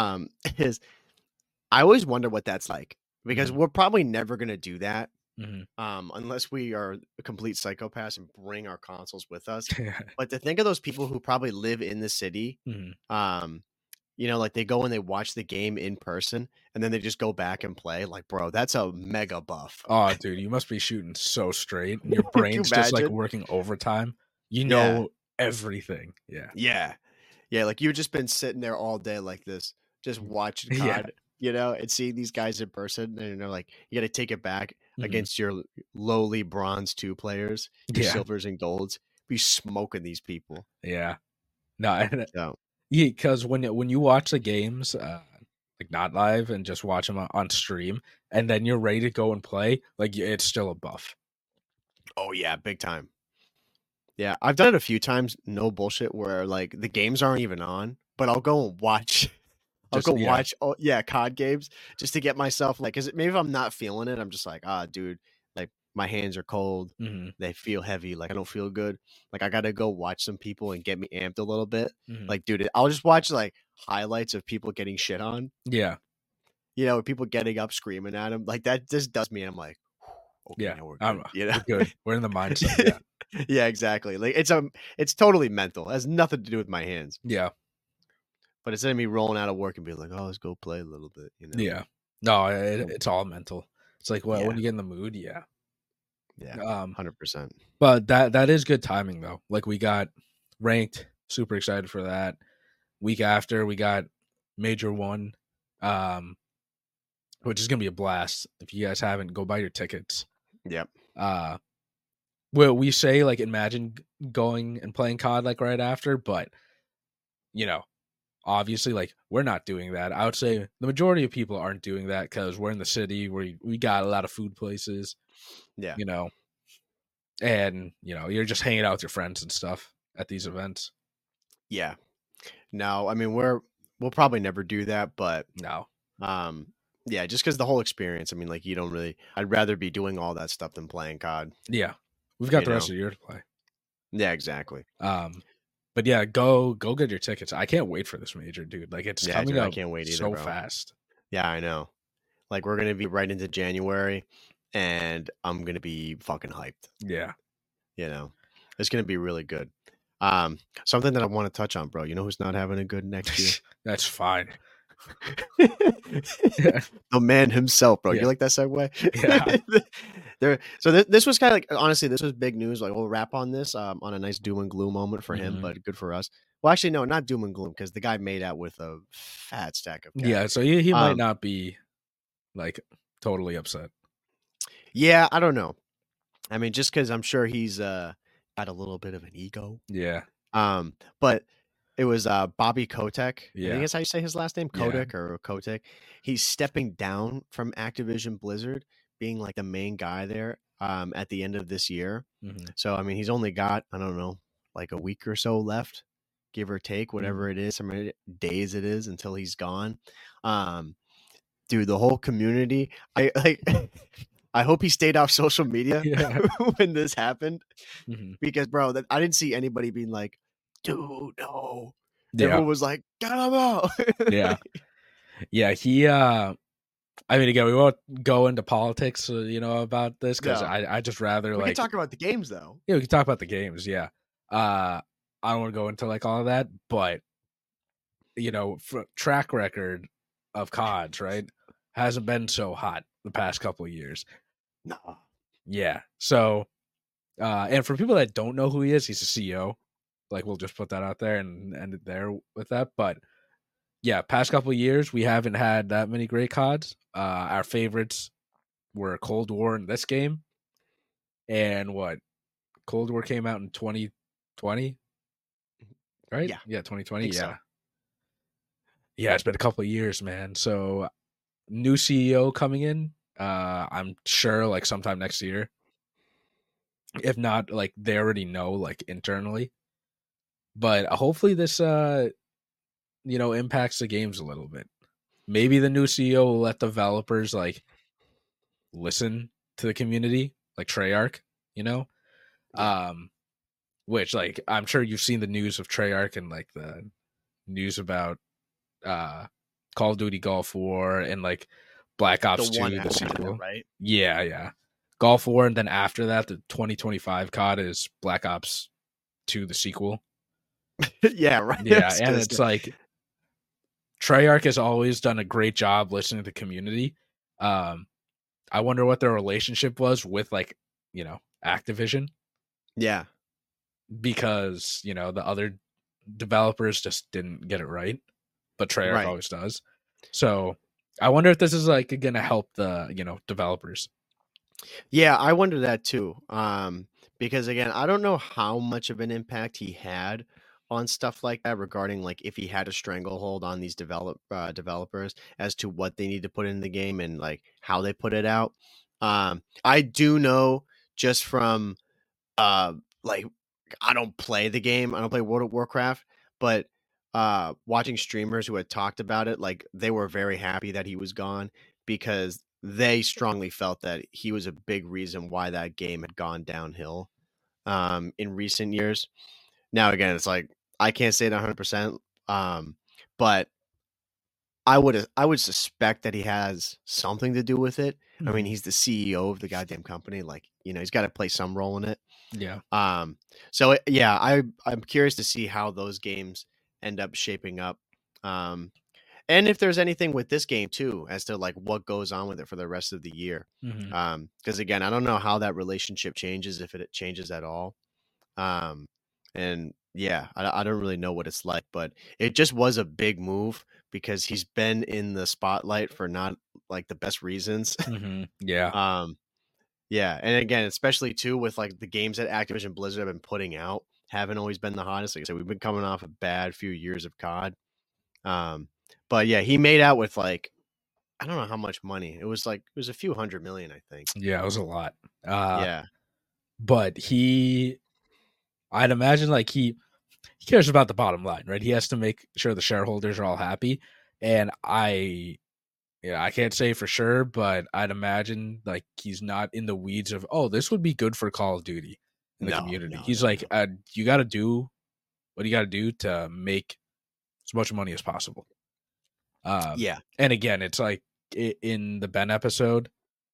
is I always wonder what that's like because we're probably never going to do that. Unless we are a complete psychopaths and bring our consoles with us. But to think of those people who probably live in the city, you know, like they go and they watch the game in person and then they just go back and play. Like, bro, that's a mega buff. Oh, dude, you must be shooting so straight. Your brain's just like working overtime. You know everything. Yeah. Yeah. Yeah. Like you've just been sitting there all day like this, just watching COD, you know, and seeing these guys in person. And you're like, you got to take it back. Against your lowly bronze 2 players, your silvers and golds, be smoking these people. Yeah, no, because when you watch the games, like not live and just watch them on stream, and then you're ready to go and play, like it's still a buff. Oh yeah, big time. Yeah, I've done it a few times. No bullshit, where like the games aren't even on, but I'll go and watch. I'll go watch COD games just to get myself like, cause maybe if I'm not feeling it, I'm just like, dude, like my hands are cold. They feel heavy. Like I don't feel good. Like I got to go watch some people and get me amped a little bit. Like, dude, I'll just watch like highlights of people getting shit on. Yeah. You know, people getting up screaming at him like that just does me. And I'm like, okay, we're good. You know? We're good. We're in the mindset. Yeah. Yeah, exactly. Like it's totally mental. It has nothing to do with my hands. Yeah. But instead of me rolling out of work and being like, "Oh, let's go play a little bit," you know? Yeah. No, it's all mental. It's like when you get in the mood, yeah, 100%. But that is good timing though. Like we got ranked, super excited for that. Week after we got Major 1, which is gonna be a blast. If you guys haven't, go buy your tickets. Yep. Well, we say like imagine going and playing COD like right after, but you know. Obviously, like we're not doing that. I would say the majority of people aren't doing that because we're in the city where we got a lot of food places. Yeah, you know, and you know you're just hanging out with your friends and stuff at these events. Yeah, no, I mean we'll probably never do that, but no, yeah, just because the whole experience. I mean, like you don't really. I'd rather be doing all that stuff than playing COD. Yeah, we've got the rest of the year to play. Yeah, exactly. But yeah, go get your tickets. I can't wait for this major, dude. Like it's coming up. I can't wait either, so bro. fast. Yeah, I know. Like we're gonna be right into January, and I'm gonna be fucking hyped. Yeah, you know, it's gonna be really good. Something that I want to touch on, bro. You know who's not having a good next year? That's fine. The man himself, bro. You like that segue? Yeah. So this was kind of like, honestly, this was big news. Like we'll wrap on this on a nice doom and gloom moment for him, but good for us. Well, actually, no, not doom and gloom because the guy made out with a fat stack of cash. Yeah, so he might not be like totally upset. Yeah, I don't know. I mean, just because I'm sure he's got a little bit of an ego. Yeah. But it was Bobby Kotick. Yeah. I think that's how you say his last name, Kotick or Kotick. He's stepping down from Activision Blizzard, being like the main guy there at the end of this year. So, I mean, he's only got, I don't know, like a week or so left, give or take, whatever it is, how many days it is until he's gone. Dude, the whole community, I hope he stayed off social media when this happened because, bro, I didn't see anybody being like, dude, no. Everyone was like, get him out. Yeah. He, I mean, again, we won't go into politics, about this because I just rather we can talk about the games though. Yeah, we can talk about the games. Yeah. I don't want to go into like all of that, but for track record of CODs, right, hasn't been so hot the past couple of years. No. Yeah. So, and for people that don't know who he is, he's a CEO. Like, we'll just put that out there and end it there with that. But yeah, past couple of years, we haven't had that many great CODs. Our favorites were Cold War in this game. And Cold War came out in 20, right? Yeah, 2020. Yeah. so. Yeah, it's been a couple of years, man. So new CEO coming in. I'm sure like sometime next year. If not, like they already know like internally. But hopefully this impacts the games a little bit. Maybe the new CEO will let developers like listen to the community, like Treyarch, you know? Yeah. Which like I'm sure you've seen the news of Treyarch and like the news about uh Call of Duty Gulf War and like Black Ops The one 2, the sequel. right? Yeah. Gulf War, and then after that, the 2025 COD is Black Ops 2, the sequel. Yeah, right. Yeah, and it's like Treyarch has always done a great job listening to the community. I wonder what their relationship was with like, Activision. Yeah. Because, the other developers just didn't get it right, but Treyarch always does. So I wonder if this is like going to help the, developers. Yeah, I wonder that too. Because again, I don't know how much of an impact he had on stuff like that regarding like if he had a stranglehold on these developers as to what they need to put in the game and like how they put it out. I do know just from like I don't play the game. I don't play World of Warcraft, but watching streamers who had talked about it, like they were very happy that he was gone because they strongly felt that he was a big reason why that game had gone downhill in recent years. Now again, it's like I can't say it 100%, but I would suspect that he has something to do with it. I mean, he's the CEO of the goddamn company. Like, he's got to play some role in it. Yeah. So yeah, I'm curious to see how those games end up shaping up. And if there's anything with this game too, as to like what goes on with it for the rest of the year. Because again, I don't know how that relationship changes, if it changes at all. And yeah, I don't really know what it's like, but it just was a big move because he's been in the spotlight for not like the best reasons. Yeah. Yeah, and again, especially too with like the games that Activision Blizzard have been putting out haven't always been the hottest. Like I said, we've been coming off a bad few years of COD. But yeah, he made out with like I don't know how much money. It was a few $100 million, I think. Yeah, it was a lot. Yeah. But I'd imagine like he cares about the bottom line, right? He has to make sure the shareholders are all happy. And I can't say for sure, but I'd imagine like he's not in the weeds of, oh, this would be good for Call of Duty in the community. He's like, you got to do what you got to do to make as much money as possible. Yeah. And again, it's like in the Ben episode,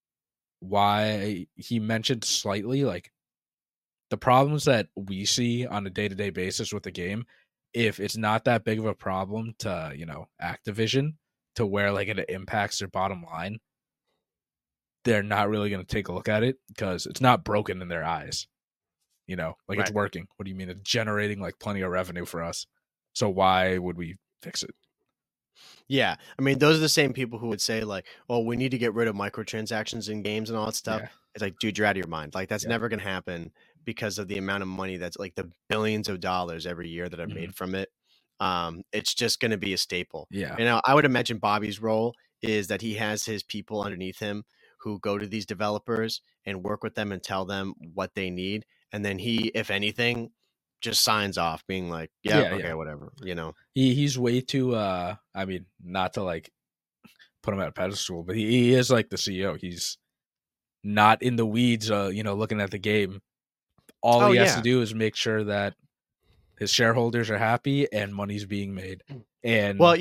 why he mentioned slightly like the problems that we see on a day-to-day basis with the game, if it's not that big of a problem to, Activision to where like it impacts their bottom line, they're not really going to take a look at it because it's not broken in their eyes. It's working. What do you mean? It's generating like plenty of revenue for us. So why would we fix it? Yeah. I mean, those are the same people who would say like, oh, we need to get rid of microtransactions in games and all that stuff. Yeah. It's like, dude, you're out of your mind. Like that's never going to happen because of the amount of money that's like the billions of dollars every year that are made from it. It's just going to be a staple. Yeah. And I would imagine Bobby's role is that he has his people underneath him who go to these developers and work with them and tell them what they need. And then he, if anything, just signs off being like, okay, whatever, He's way too, I mean, not to like put him at a pedestal, but he is like the CEO. He's not in the weeds, looking at the game. All he has to do is make sure that his shareholders are happy and money's being made. And, well,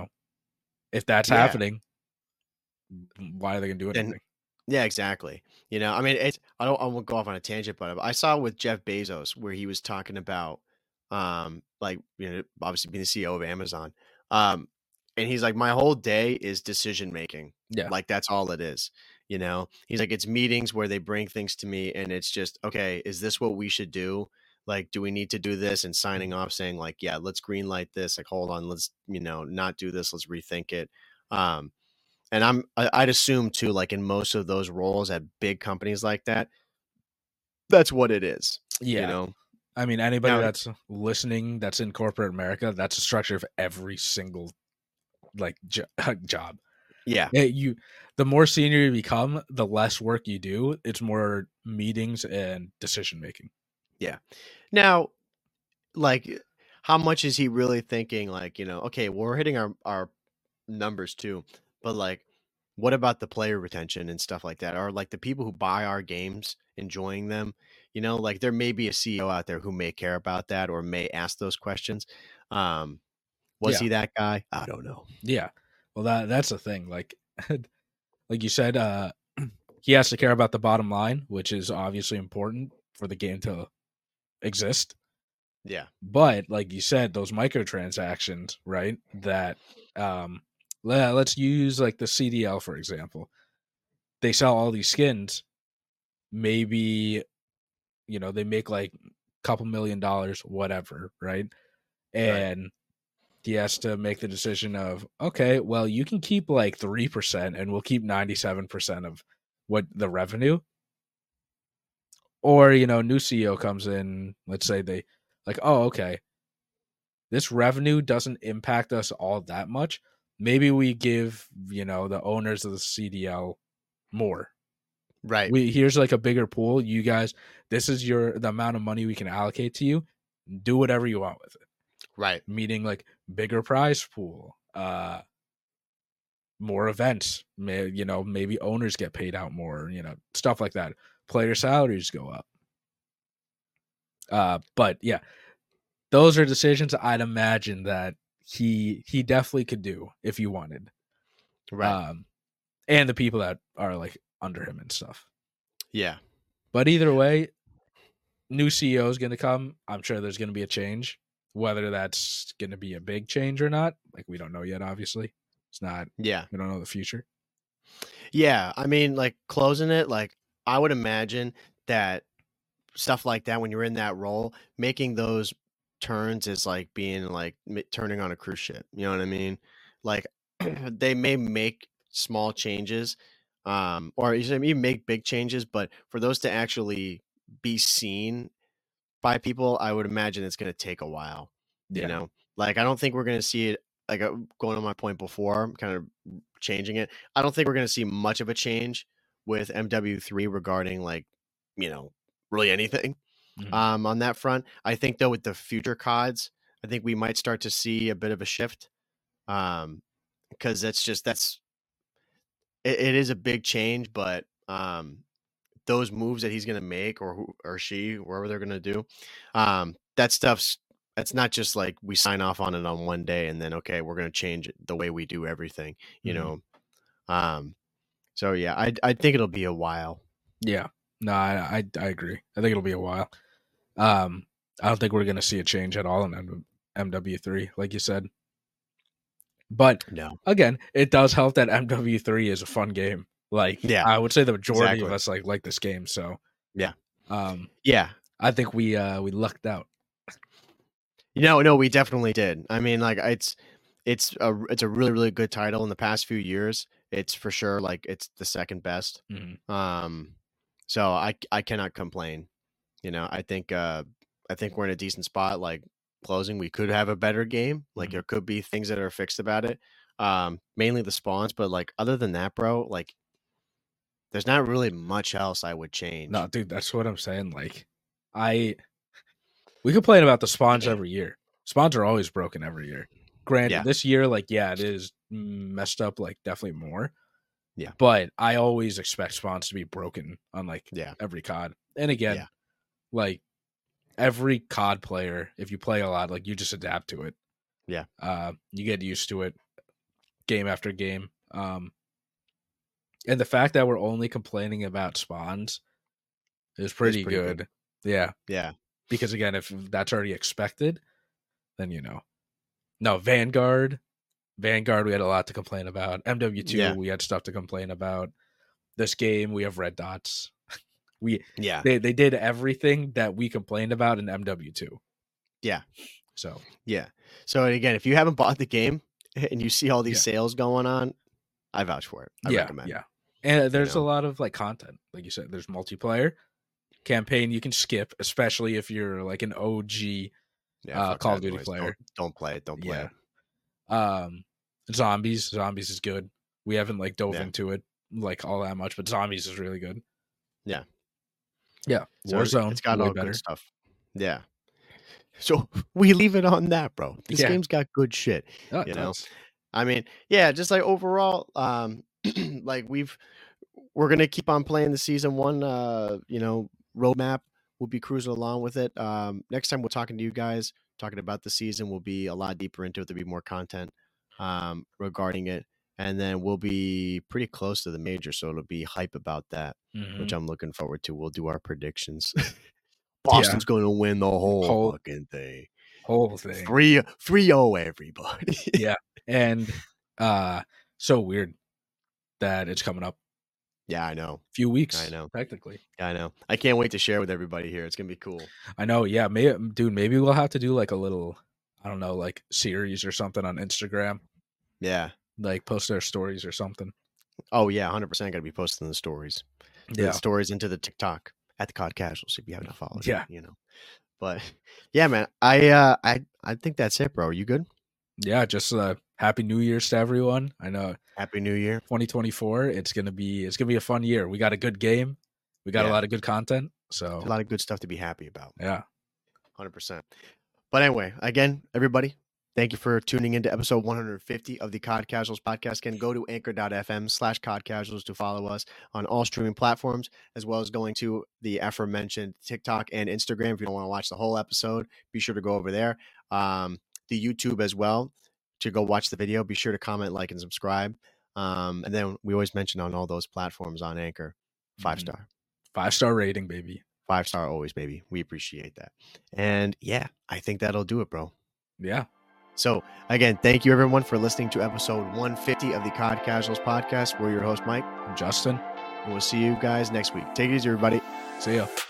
if that's happening, why are they going to do anything? Yeah, exactly. I mean, I won't go off on a tangent, but I saw with Jeff Bezos where he was talking about, obviously being the CEO of Amazon. And he's like, my whole day is decision making. Yeah. Like that's all it is. He's like, it's meetings where they bring things to me and it's just, okay, is this what we should do? Like, do we need to do this? And signing off saying like, yeah, let's green light this. Like, hold on, let's, not do this. Let's rethink it. And I'd assume too, like in most of those roles at big companies like that, that's what it is. Yeah. I mean, anybody that's listening that's in corporate America, that's the structure of every single like job. Yeah. The more senior you become, the less work you do. It's more meetings and decision making. Yeah. Now, like, how much is he really thinking? Like, okay, well, we're hitting our numbers too, but like, what about the player retention and stuff like that? Are like the people who buy our games enjoying them? Like there may be a CEO out there who may care about that or may ask those questions. Was he that guy? I don't know. Yeah. Well, that's the thing. Like, like you said, he has to care about the bottom line, which is obviously important for the game to exist. Yeah. But like you said, those microtransactions, right? That let's use like the CDL for example. They sell all these skins. Maybe they make like a couple $1 million, whatever, right? And he has to make the decision of, okay, well, you can keep like 3% and we'll keep 97% of what the revenue. Or, new CEO comes in, let's say they like, oh, okay, this revenue doesn't impact us all that much. Maybe we give, the owners of the CDL more. Right. Here's like a bigger pool. You guys, this is the amount of money we can allocate to you. Do whatever you want with it. Right. Meaning like bigger prize pool, more events, maybe owners get paid out more, stuff like that. Player salaries go up. But yeah, those are decisions I'd imagine that he definitely could do if he wanted. Right. And the people that are like under him and stuff. Yeah. But either way, new CEO is going to come. I'm sure there's going to be a change. Whether that's going to be a big change or not, like we don't know yet, obviously. It's not. Yeah. We don't know the future. Yeah. I mean, like closing it, like I would imagine that stuff like that, when you're in that role, making those turns is like being like turning on a cruise ship. You know what I mean? Like they may make small changes, or even make big changes, but for those to actually be seen by people, I would imagine it's going to take a while. Yeah. Like I don't think we're going to see it. Like going on my point before, kind of changing it. I don't think we're going to see much of a change with MW3 regarding like, really anything on that front. I think though with the future CODs, I think we might start to see a bit of a shift, because it is a big change, but those moves that he's going to make or she, wherever they're going to do, that's not just like we sign off on it on one day and then, okay, we're going to change the way we do everything, so yeah, I think it'll be a while. Yeah, no, I agree. I think it'll be a while. I don't think we're going to see a change at all in MW3, like you said. But no, again, it does help that MW3 is a fun game. Like, yeah, I would say the majority of us like this game. So yeah, yeah, I think we lucked out. No, we definitely did. I mean, like it's a really, really good title in the past few years. It's for sure like it's the second best. So I cannot complain. I think we're in a decent spot. Like closing, we could have a better game. Like there could be things that are fixed about it. Mainly the spawns, but like other than that, bro, like there's not really much else I would change. No, dude, that's what I'm saying. Like we complain about the spawns every year. Spawns are always broken every year. Granted, this year, like, yeah, it is messed up, like, definitely more. Yeah. But I always expect spawns to be broken on, like, every COD. And again, like, every COD player, if you play a lot, like, you just adapt to it. Yeah. You get used to it game after game. And the fact that we're only complaining about spawns is pretty good. Yeah. Yeah. Because, again, if that's already expected, then, No, Vanguard, we had a lot to complain about. MW2, we had stuff to complain about. This game, we have red dots. They did everything that we complained about in MW2. Yeah. So So again, if you haven't bought the game and you see all these sales going on, I vouch for it. I recommend. Yeah. And there's a lot of like content. Like you said, there's multiplayer. campaign you can skip, especially if you're like an OG Call of Duty player. Don't play it. Don't play it. Zombies is good. We haven't like dove into it like all that much, but Zombies is really good. Yeah. Warzone, it's got all good stuff. Yeah. So we leave it on that, bro. This game's got good shit. Oh, you know, I mean, yeah, just like overall, like we're gonna keep on playing the season 1, roadmap. We'll be cruising along with it. Next time we're talking to you guys, talking about the season, we'll be a lot deeper into it. There'll be more content regarding it. And then we'll be pretty close to the major, so it'll be hype about that, which I'm looking forward to. We'll do our predictions. Boston's going to win the whole fucking thing. Whole thing. 3-0, everybody. Yeah. And so weird that it's coming up. Yeah, I know. Few weeks. I know. Technically. Yeah, I know. I can't wait to share with everybody here. It's going to be cool. I know. Yeah. Maybe we'll have to do like a little, I don't know, like series or something on Instagram. Yeah. Like post their stories or something. Oh yeah, 100% got to be posting the stories. The stories into the TikTok at the COD Casuals if you haven't followed. Yeah, But yeah, man, I think that's it, bro. Are you good? Yeah, just happy New Year's to everyone. I know. Happy New Year, 2024. It's gonna be a fun year. We got a good game. We got a lot of good content. So a lot of good stuff to be happy about. Yeah, 100%. But anyway, again, everybody, thank you for tuning into episode 150 of the COD Casuals podcast. Again, go to anchor.fm/COD Casuals to follow us on all streaming platforms, as well as going to the aforementioned TikTok and Instagram. If you don't want to watch the whole episode, be sure to go over there. The YouTube as well to go watch the video. Be sure to comment, like, and subscribe. And then we always mention on all those platforms on Anchor, 5-star. 5-star rating, baby. 5-star always, baby. We appreciate that. And yeah, I think that'll do it, bro. Yeah. So again, thank you everyone for listening to episode 150 of the COD Casuals podcast. We're your host, Mike. I'm Justin. And we'll see you guys next week. Take it easy, everybody. See ya.